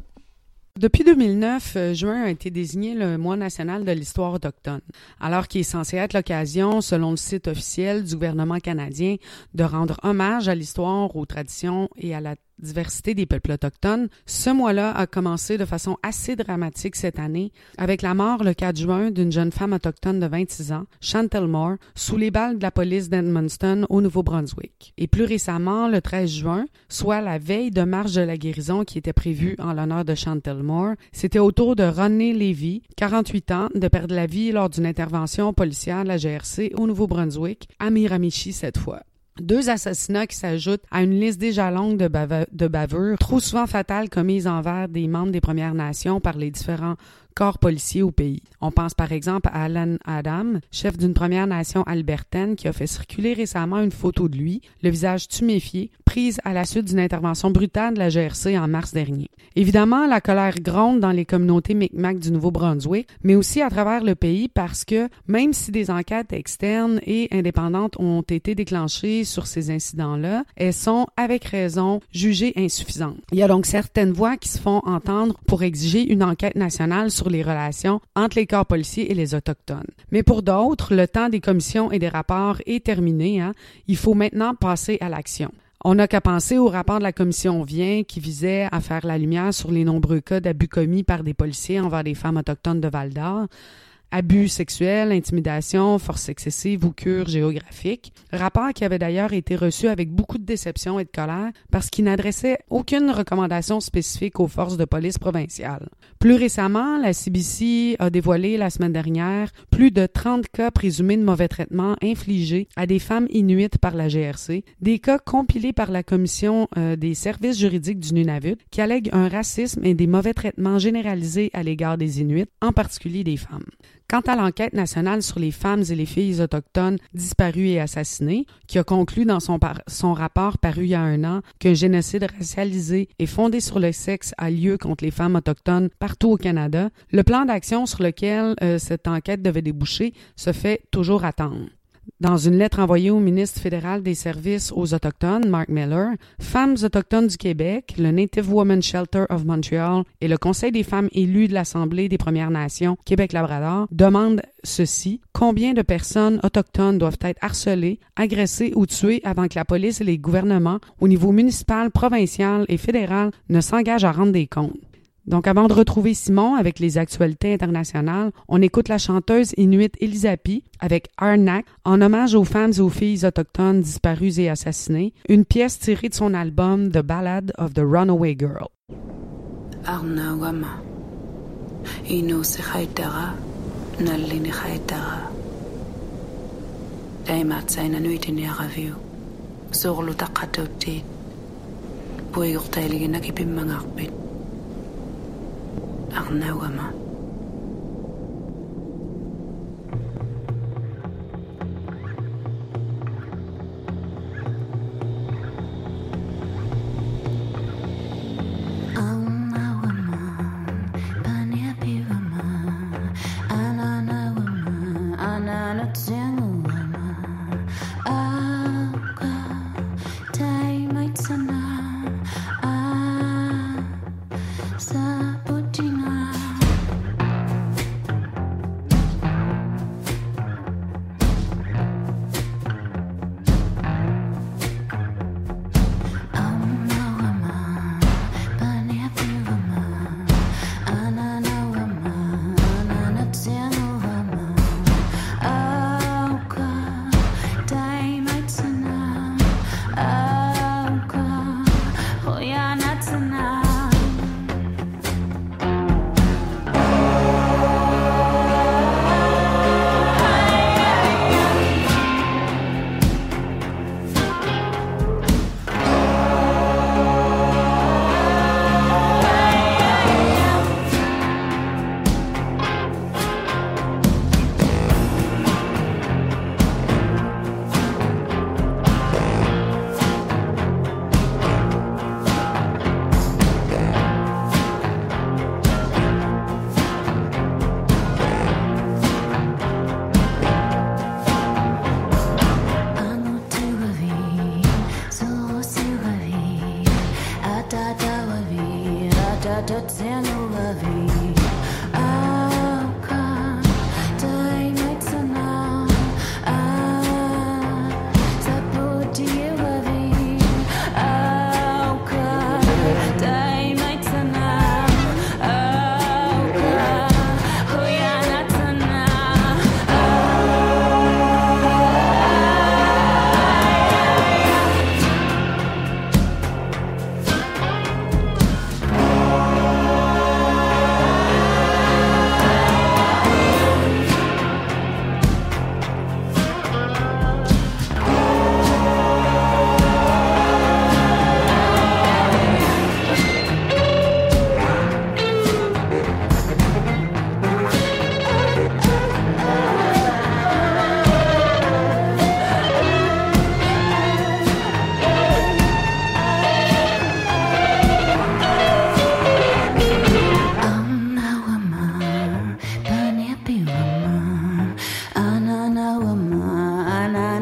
Speaker 3: Depuis deux mille neuf, euh, juin a été désigné le mois national de l'histoire autochtone, alors qu'il est censé être l'occasion, selon le site officiel du gouvernement canadien, de rendre hommage à l'histoire, aux traditions et à la diversité des peuples autochtones. Ce mois-là a commencé de façon assez dramatique cette année, avec la mort le quatre juin d'une jeune femme autochtone de vingt-six ans, Chantel Moore, sous les balles de la police d'Edmundston au Nouveau-Brunswick. Et plus récemment, le treize juin, soit la veille de marche de la guérison qui était prévue en l'honneur de Chantel Moore, c'était au tour de Rodney Levy, quarante-huit ans, de perdre la vie lors d'une intervention policière de la G R C au Nouveau-Brunswick, à Miramichi cette fois. Deux assassinats qui s'ajoutent à une liste déjà longue de, bave- de bavures, trop souvent fatales commises envers des membres des Premières Nations par les différents corps policiers au pays. On pense par exemple à Alan Adam, chef d'une Première Nation albertaine qui a fait circuler récemment une photo de lui, le visage tuméfié, prise à la suite d'une intervention brutale de la G R C en mars dernier. Évidemment, la colère gronde dans les communautés Mi'kmaq du Nouveau-Brunswick, mais aussi à travers le pays parce que même si des enquêtes externes et indépendantes ont été déclenchées sur ces incidents-là, elles sont, avec raison, jugées insuffisantes. Il y a donc certaines voix qui se font entendre pour exiger une enquête nationale sur les relations entre les corps policiers et les Autochtones. Mais pour d'autres, le temps des commissions et des rapports est terminé. Hein? Il faut maintenant passer à l'action. On n'a qu'à penser au rapport de la commission Vien qui visait à faire la lumière sur les nombreux cas d'abus commis par des policiers envers des femmes autochtones de Val-d'Or. Abus sexuels, intimidation, force excessive ou cure géographique. Rapport qui avait d'ailleurs été reçu avec beaucoup de déception et de colère parce qu'il n'adressait aucune recommandation spécifique aux forces de police provinciales. Plus récemment, la C B C a dévoilé la semaine dernière plus de trente cas présumés de mauvais traitements infligés à des femmes inuites par la G R C, des cas compilés par la commission euh, des services juridiques du Nunavut qui allèguent un racisme et des mauvais traitements généralisés à l'égard des Inuits, en particulier des femmes. Quant à l'enquête nationale sur les femmes et les filles autochtones disparues et assassinées, qui a conclu dans son, par- son rapport paru il y a un an qu'un génocide racialisé et fondé sur le sexe a lieu contre les femmes autochtones partout au Canada, le plan d'action sur lequel euh, cette enquête devait déboucher se fait toujours attendre. Dans une lettre envoyée au ministre fédéral des Services aux Autochtones, Mark Miller, Femmes autochtones du Québec, le Native Women's Shelter of Montreal et le Conseil des femmes élues de l'Assemblée des Premières Nations Québec-Labrador demandent ceci: combien de personnes autochtones doivent être harcelées, agressées ou tuées avant que la police et les gouvernements, au niveau municipal, provincial et fédéral, ne s'engagent à rendre des comptes? Donc, avant de retrouver Simon avec les actualités internationales, on écoute la chanteuse inuite Elisapi avec Arnak en hommage aux femmes et aux filles autochtones disparues et assassinées, une pièce tirée de son album The Ballad of the Runaway Girl.
Speaker 8: Arnawama ino se haitara nallini haitara daimat saina nuitini araviu sorlu taqatautit puigurtailigina kipimmangaqpit Arnawama.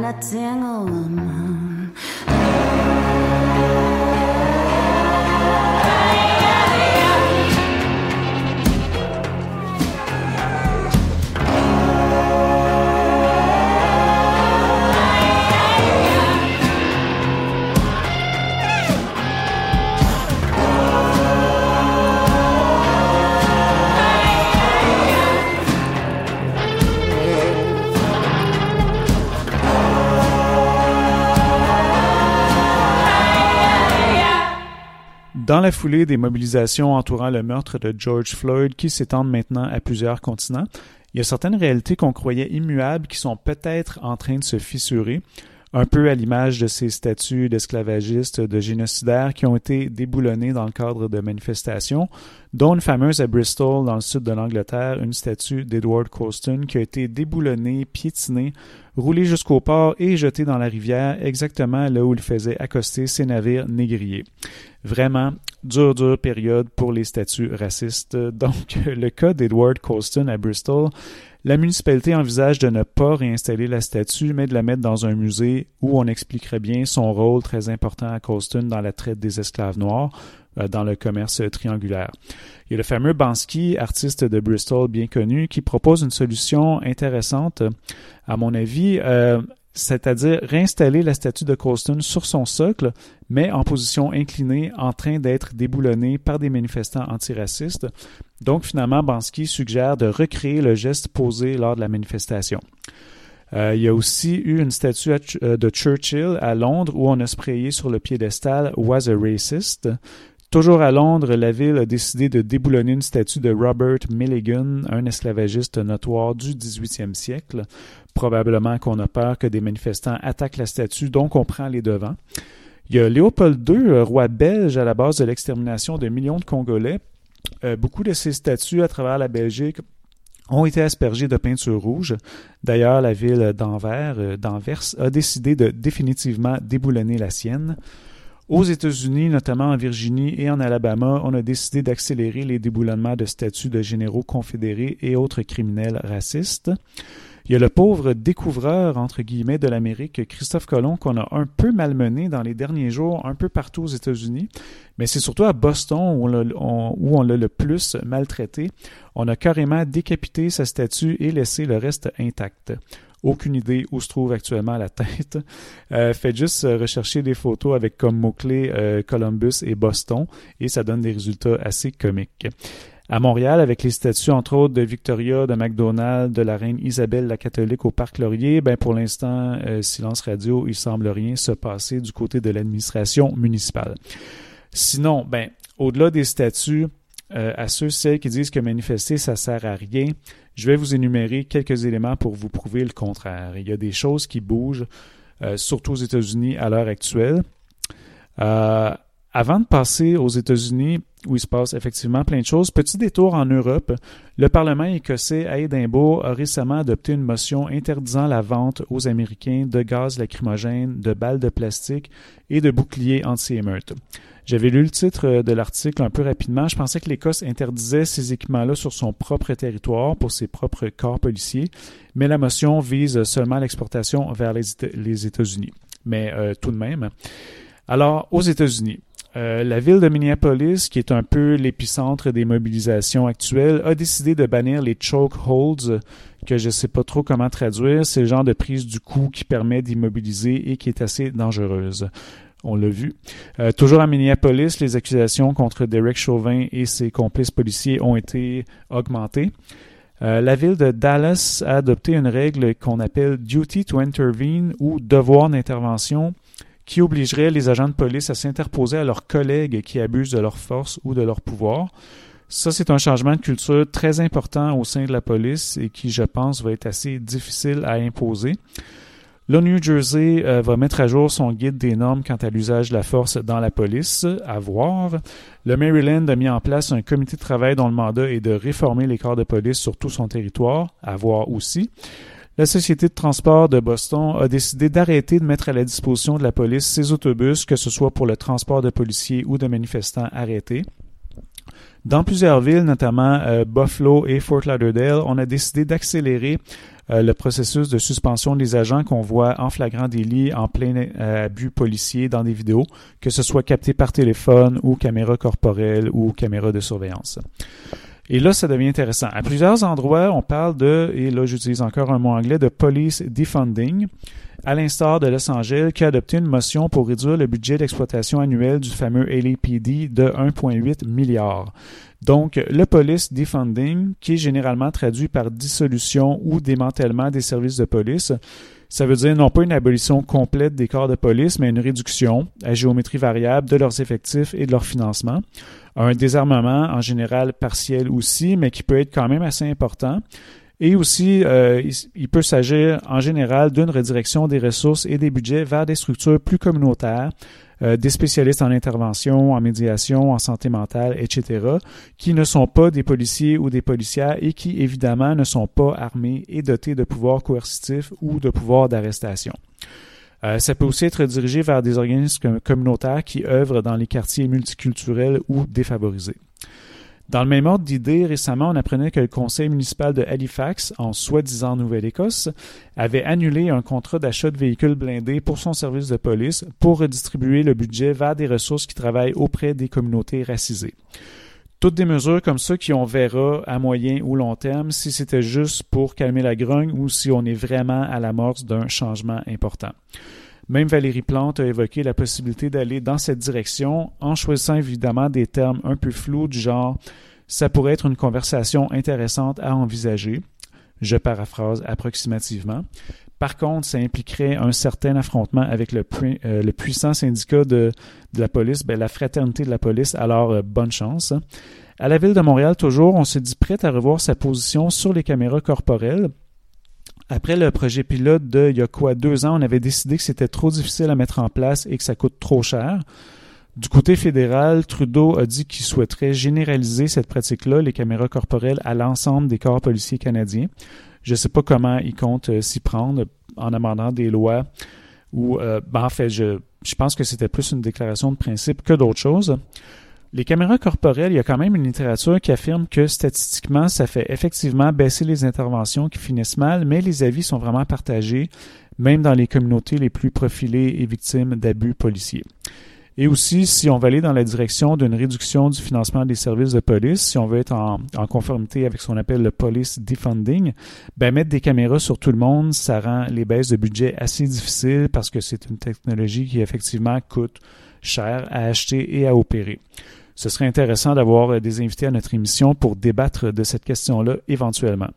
Speaker 9: a tingle woman.
Speaker 4: Dans la foulée des mobilisations entourant le meurtre de George Floyd qui s'étendent maintenant à plusieurs continents, il y a certaines réalités qu'on croyait immuables qui sont peut-être en train de se fissurer, un peu à l'image de ces statues d'esclavagistes, de génocidaires qui ont été déboulonnés dans le cadre de manifestations, dont une fameuse à Bristol, dans le sud de l'Angleterre, une statue d'Edward Colston qui a été déboulonnée, piétinée, roulée jusqu'au port et jetée dans la rivière, exactement là où il faisait accoster ses navires négriers. Vraiment, dure, dure période pour les statues racistes. Donc, le cas d'Edward Colston à Bristol, la municipalité envisage de ne pas réinstaller la statue, mais de la mettre dans un musée où on expliquerait bien son rôle très important à Colston dans la traite des esclaves noirs, euh, dans le commerce triangulaire. Il y a le fameux Banksy, artiste de Bristol bien connu, qui propose une solution intéressante, à mon avis, euh, c'est-à-dire réinstaller la statue de Colston sur son socle, mais en position inclinée, en train d'être déboulonnée par des manifestants antiracistes. Donc, finalement, Banksy suggère de recréer le geste posé lors de la manifestation. Euh, il y a aussi eu une statue à, de Churchill à Londres où on a sprayé sur le piédestal « Was a racist ». Toujours à Londres, la ville a décidé de déboulonner une statue de Robert Milligan, un esclavagiste notoire du dix-huitième siècle. Probablement qu'on a peur que des manifestants attaquent la statue, donc on prend les devants. Il y a Léopold deux, roi belge à la base de l'extermination de millions de Congolais. Euh, beaucoup de ces statues à travers la Belgique ont été aspergées de peinture rouge. D'ailleurs, la ville d'Anvers, euh, d'Anvers a décidé de définitivement déboulonner la sienne. Aux États-Unis, notamment en Virginie et en Alabama, on a décidé d'accélérer les déboulonnements de statues de généraux confédérés et autres criminels racistes. Il y a le pauvre découvreur, entre guillemets, de l'Amérique, Christophe Colomb, qu'on a un peu malmené dans les derniers jours, un peu partout aux États-Unis, mais c'est surtout à Boston où on l'a, on, où on l'a le plus maltraité. On a carrément décapité sa statue et laissé le reste intact. Aucune idée où se trouve actuellement la tête. Euh, faites juste rechercher des photos avec comme mots-clés euh, Columbus et Boston et ça donne des résultats assez comiques. À Montréal, avec les statues entre autres de Victoria, de MacDonald, de la reine Isabelle la catholique au Parc Laurier, ben pour l'instant, euh, silence radio, il semble rien se passer du côté de l'administration municipale. Sinon, ben au-delà des statues, euh, à ceux celles qui disent que manifester ça sert à rien, je vais vous énumérer quelques éléments pour vous prouver le contraire. Il y a des choses qui bougent, euh, surtout aux États-Unis à l'heure actuelle. Euh, avant de passer aux États-Unis, où il se passe effectivement plein de choses, petit détour en Europe, le Parlement écossais à Édimbourg a récemment adopté une motion interdisant la vente aux Américains de gaz lacrymogène, de balles de plastique et de boucliers anti-émeutes. J'avais lu le titre de l'article un peu rapidement. Je pensais que l'Écosse interdisait ces équipements-là sur son propre territoire pour ses propres corps policiers, mais la motion vise seulement l'exportation vers les, les États-Unis. Mais euh, tout de même. Alors, aux États-Unis, euh, la ville de Minneapolis, qui est un peu l'épicentre des mobilisations actuelles, a décidé de bannir les chokeholds, que je ne sais pas trop comment traduire. C'est le genre de prise du cou qui permet d'immobiliser et qui est assez dangereuse. On l'a vu. Euh, toujours à Minneapolis, les accusations contre Derek Chauvin et ses complices policiers ont été augmentées. Euh, la ville de Dallas a adopté une règle qu'on appelle « duty to intervene » ou « devoir d'intervention » qui obligerait les agents de police à s'interposer à leurs collègues qui abusent de leur force ou de leur pouvoir. Ça, c'est un changement de culture très important au sein de la police et qui, je pense, va être assez difficile à imposer. Le New Jersey euh, va mettre à jour son guide des normes quant à l'usage de la force dans la police, à voir. Le Maryland a mis en place un comité de travail dont le mandat est de réformer les corps de police sur tout son territoire, à voir aussi. La Société de transport de Boston a décidé d'arrêter de mettre à la disposition de la police ses autobus, que ce soit pour le transport de policiers ou de manifestants arrêtés. Dans plusieurs villes, notamment euh, Buffalo et Fort Lauderdale, on a décidé d'accélérer euh, le processus de suspension des agents qu'on voit en flagrant délit, en plein euh, abus policier dans des vidéos, que ce soit capté par téléphone ou caméra corporelle ou caméra de surveillance. Et là, ça devient intéressant. À plusieurs endroits, on parle de, et là j'utilise encore un mot anglais, de police defunding, à l'instar de Los Angeles, qui a adopté une motion pour réduire le budget d'exploitation annuel du fameux L A P D de un virgule huit milliard. Donc, le police defunding, qui est généralement traduit par dissolution ou démantèlement des services de police, ça veut dire non pas une abolition complète des corps de police, mais une réduction à géométrie variable de leurs effectifs et de leur financement. Un désarmement, en général partiel aussi, mais qui peut être quand même assez important. Et aussi, euh, il, il peut s'agir en général d'une redirection des ressources et des budgets vers des structures plus communautaires, euh, des spécialistes en intervention, en médiation, en santé mentale, et cetera, qui ne sont pas des policiers ou des policières et qui, évidemment, ne sont pas armés et dotés de pouvoirs coercitifs ou de pouvoirs d'arrestation. Euh, ça peut aussi être dirigé vers des organismes communautaires qui œuvrent dans les quartiers multiculturels ou défavorisés. Dans le même ordre d'idée, récemment, on apprenait que le conseil municipal de Halifax, en soi-disant Nouvelle-Écosse, avait annulé un contrat d'achat de véhicules blindés pour son service de police pour redistribuer le budget vers des ressources qui travaillent auprès des communautés racisées. Toutes des mesures comme ça qui on verra à moyen ou long terme si c'était juste pour calmer la grogne ou si on est vraiment à l'amorce d'un changement important. Même Valérie Plante a évoqué la possibilité d'aller dans cette direction en choisissant évidemment des termes un peu flous du genre « ça pourrait être une conversation intéressante à envisager », je paraphrase approximativement. Par contre, ça impliquerait un certain affrontement avec le, pu- euh, le puissant syndicat de, de la police, ben, la fraternité de la police, alors euh, bonne chance. À la Ville de Montréal, toujours, on se dit prête à revoir sa position sur les caméras corporelles. Après le projet pilote de, il y a quoi, deux ans, on avait décidé que c'était trop difficile à mettre en place et que ça coûte trop cher. Du côté fédéral, Trudeau a dit qu'il souhaiterait généraliser cette pratique-là, les caméras corporelles, à l'ensemble des corps policiers canadiens. Je ne sais pas comment il compte euh, s'y prendre en amendant des lois ou, euh, ben, en fait, je, je pense que c'était plus une déclaration de principe que d'autres choses. Les caméras corporelles, il y a quand même une littérature qui affirme que statistiquement, ça fait effectivement baisser les interventions qui finissent mal, mais les avis sont vraiment partagés, même dans les communautés les plus profilées et victimes d'abus policiers. Et aussi, si on va aller dans la direction d'une réduction du financement des services de police, si on veut être en, en conformité avec ce qu'on appelle le police defunding, ben mettre des caméras sur tout le monde, ça rend les baisses de budget assez difficiles parce que c'est une technologie qui effectivement coûte cher à acheter et à opérer. Ce serait intéressant d'avoir des invités à notre émission pour débattre de cette question-là éventuellement.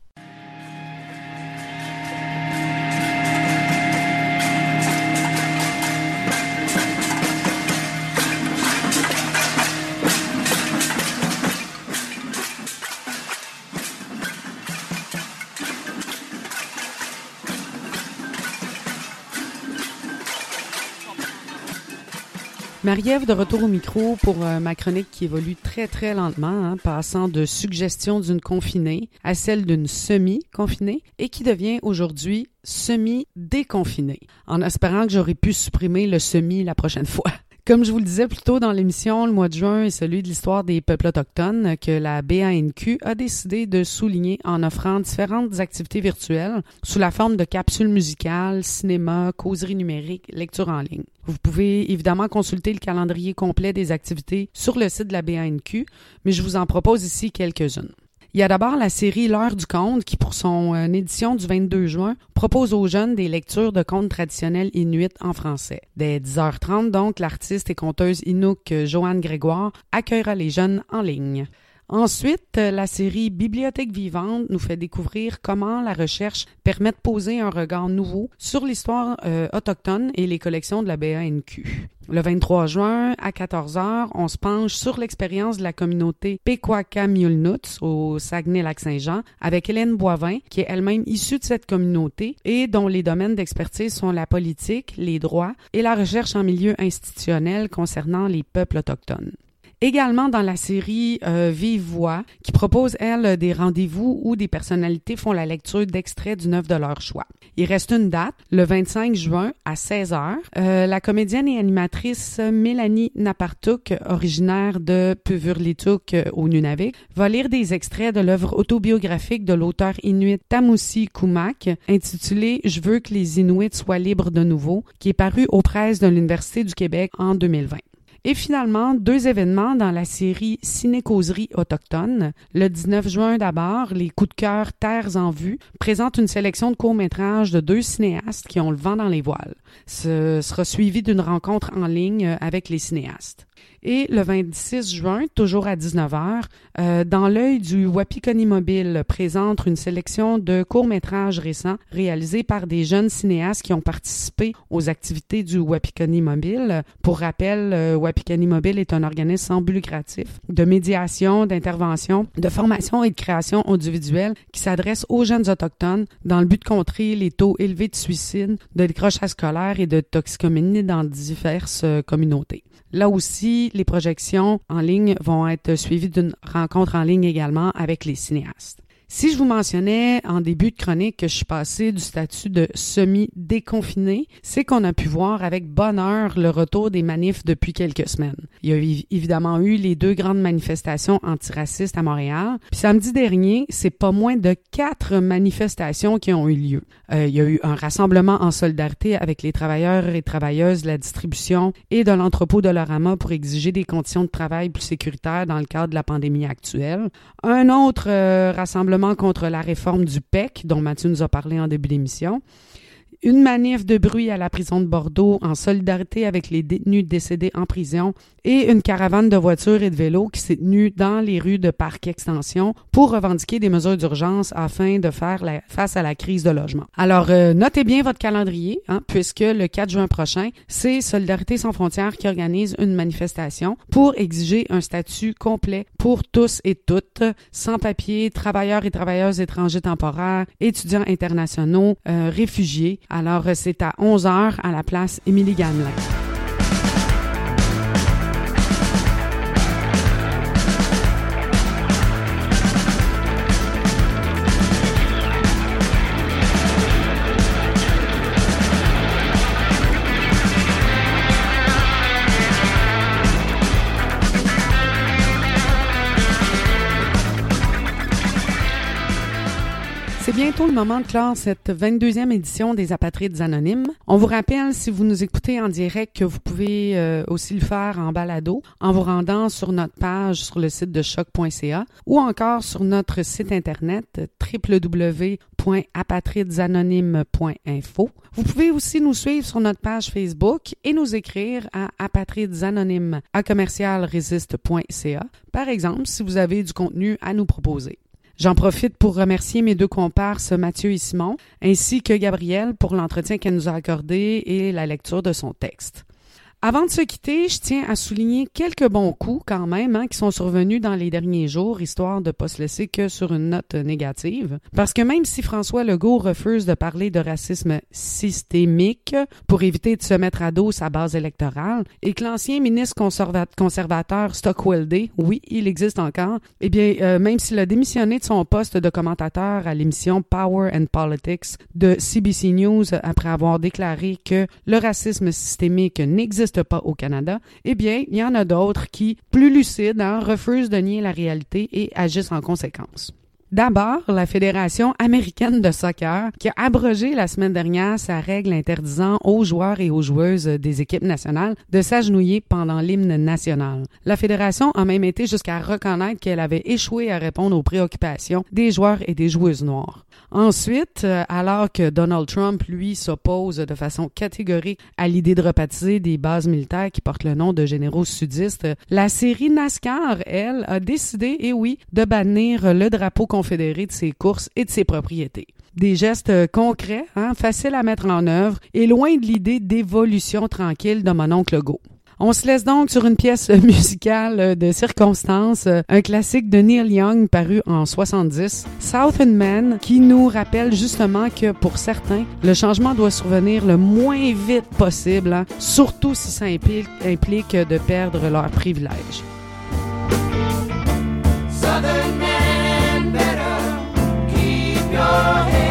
Speaker 3: Marie-Ève de retour au micro pour euh, ma chronique qui évolue très très lentement, hein, passant de suggestion d'une confinée à celle d'une semi-confinée et qui devient aujourd'hui semi-déconfinée, en espérant que j'aurai pu supprimer le semi la prochaine fois. Comme je vous le disais plus tôt dans l'émission, le mois de juin est celui de l'histoire des peuples autochtones que la B A N Q a décidé de souligner en offrant différentes activités virtuelles sous la forme de capsules musicales, cinéma, causeries numériques, lecture en ligne. Vous pouvez évidemment consulter le calendrier complet des activités sur le site de la B A N Q, mais je vous en propose ici quelques-unes. Il y a d'abord la série L'heure du conte qui, pour son euh, édition du vingt-deux juin, propose aux jeunes des lectures de contes traditionnels inuits en français. Dès dix heures trente, donc, l'artiste et conteuse Inuk Joanne Grégoire accueillera les jeunes en ligne. Ensuite, la série Bibliothèque vivante nous fait découvrir comment la recherche permet de poser un regard nouveau sur l'histoire euh, autochtone et les collections de la B A N Q. Le vingt-trois juin, à quatorze heures, on se penche sur l'expérience de la communauté Pequaka-Miulnuts au Saguenay-Lac-Saint-Jean avec Hélène Boivin, qui est elle-même issue de cette communauté et dont les domaines d'expertise sont la politique, les droits et la recherche en milieu institutionnel concernant les peuples autochtones. Également dans la série euh, Vive Voix, qui propose, elle, des rendez-vous où des personnalités font la lecture d'extraits d'une œuvre de leur choix. Il reste une date, le vingt-cinq juin à seize heures. Euh, la comédienne et animatrice Mélanie Napartuk, originaire de Puvurlituk au Nunavik, va lire des extraits de l'œuvre autobiographique de l'auteur inuit Tamusi Kumak, intitulée « Je veux que les Inuits soient libres de nouveau », qui est paru aux presses de l'Université du Québec en deux mille vingt. Et finalement, deux événements dans la série Ciné-causerie autochtone. Le dix-neuf juin d'abord, les coups de cœur Terres en vue présentent une sélection de courts-métrages de deux cinéastes qui ont le vent dans les voiles. Ce sera suivi d'une rencontre en ligne avec les cinéastes. Et le vingt-six juin, toujours à dix-neuf heures, euh, Dans l'œil du Wapikoni Mobile présente une sélection de courts-métrages récents réalisés par des jeunes cinéastes qui ont participé aux activités du Wapikoni Mobile. Pour rappel, euh, Wapikoni Mobile est un organisme sans but lucratif de médiation, d'intervention, de formation et de création audiovisuelle qui s'adresse aux jeunes autochtones dans le but de contrer les taux élevés de suicide, de décrochage scolaire et de toxicomanie dans diverses euh, communautés. Là aussi, les projections en ligne vont être suivies d'une rencontre en ligne également avec les cinéastes. Si je vous mentionnais en début de chronique que je suis passée du statut de semi-déconfiné, c'est qu'on a pu voir avec bonheur le retour des manifs depuis quelques semaines. Il y a évidemment eu les deux grandes manifestations antiracistes à Montréal. Puis samedi dernier, c'est pas moins de quatre manifestations qui ont eu lieu. Euh, il y a eu un rassemblement en solidarité avec les travailleurs et travailleuses de la distribution et de l'entrepôt Dollarama pour exiger des conditions de travail plus sécuritaires dans le cadre de la pandémie actuelle. Un autre euh, rassemblement contre la réforme du P E C, dont Mathieu nous a parlé en début d'émission. Une manif de bruit à la prison de Bordeaux en solidarité avec les détenus décédés en prison et une caravane de voitures et de vélos qui s'est tenue dans les rues de Parc Extension pour revendiquer des mesures d'urgence afin de faire la, face à la crise de logement. Alors, euh, notez bien votre calendrier, hein, puisque le quatre juin prochain, c'est Solidarité sans frontières qui organise une manifestation pour exiger un statut complet pour tous et toutes, sans papier, travailleurs et travailleuses étrangers temporaires, étudiants internationaux, euh, réfugiés. Alors, c'est à onze heures à la place Émilie-Gamelin. C'est bientôt le moment de clore cette vingt-deuxième édition des Apatrides Anonymes. On vous rappelle, si vous nous écoutez en direct, que vous pouvez euh, aussi le faire en balado en vous rendant sur notre page sur le site de choc point c a ou encore sur notre site internet w w w point apatridsanonymes point info. Vous pouvez aussi nous suivre sur notre page Facebook et nous écrire à apatridsanonymes à commercial résiste point c a, par exemple, si vous avez du contenu à nous proposer. J'en profite pour remercier mes deux comparses Mathieu et Simon, ainsi que Gabrielle pour l'entretien qu'elle nous a accordé et la lecture de son texte. Avant de se quitter, je tiens à souligner quelques bons coups quand même hein, qui sont survenus dans les derniers jours, histoire de ne pas se laisser que sur une note négative. Parce que même si François Legault refuse de parler de racisme systémique pour éviter de se mettre à dos sa base électorale, et que l'ancien ministre conserva- conservateur Stockwell Day, oui, il existe encore, eh bien, euh, même s'il a démissionné de son poste de commentateur à l'émission Power and Politics de C B C News après avoir déclaré que le racisme systémique n'existe pas au Canada, eh bien, il y en a d'autres qui, plus lucides, hein, refusent de nier la réalité et agissent en conséquence. D'abord, la Fédération américaine de soccer qui a abrogé la semaine dernière sa règle interdisant aux joueurs et aux joueuses des équipes nationales de s'agenouiller pendant l'hymne national. La Fédération a même été jusqu'à reconnaître qu'elle avait échoué à répondre aux préoccupations des joueurs et des joueuses noires. Ensuite, alors que Donald Trump, lui, s'oppose de façon catégorique à l'idée de rebaptiser des bases militaires qui portent le nom de généraux sudistes, la série NASCAR, elle, a décidé, et oui, de bannir le drapeau confédéré de ses courses et de ses propriétés. Des gestes concrets, hein, faciles à mettre en œuvre et loin de l'idée d'évolution tranquille de mon oncle Go. On se laisse donc sur une pièce musicale de circonstance, un classique de Neil Young paru en soixante-dix, Southern Man, qui nous rappelle justement que pour certains, le changement doit survenir le moins vite possible, hein, surtout si ça implique, implique de perdre leurs privilèges.
Speaker 6: our hands.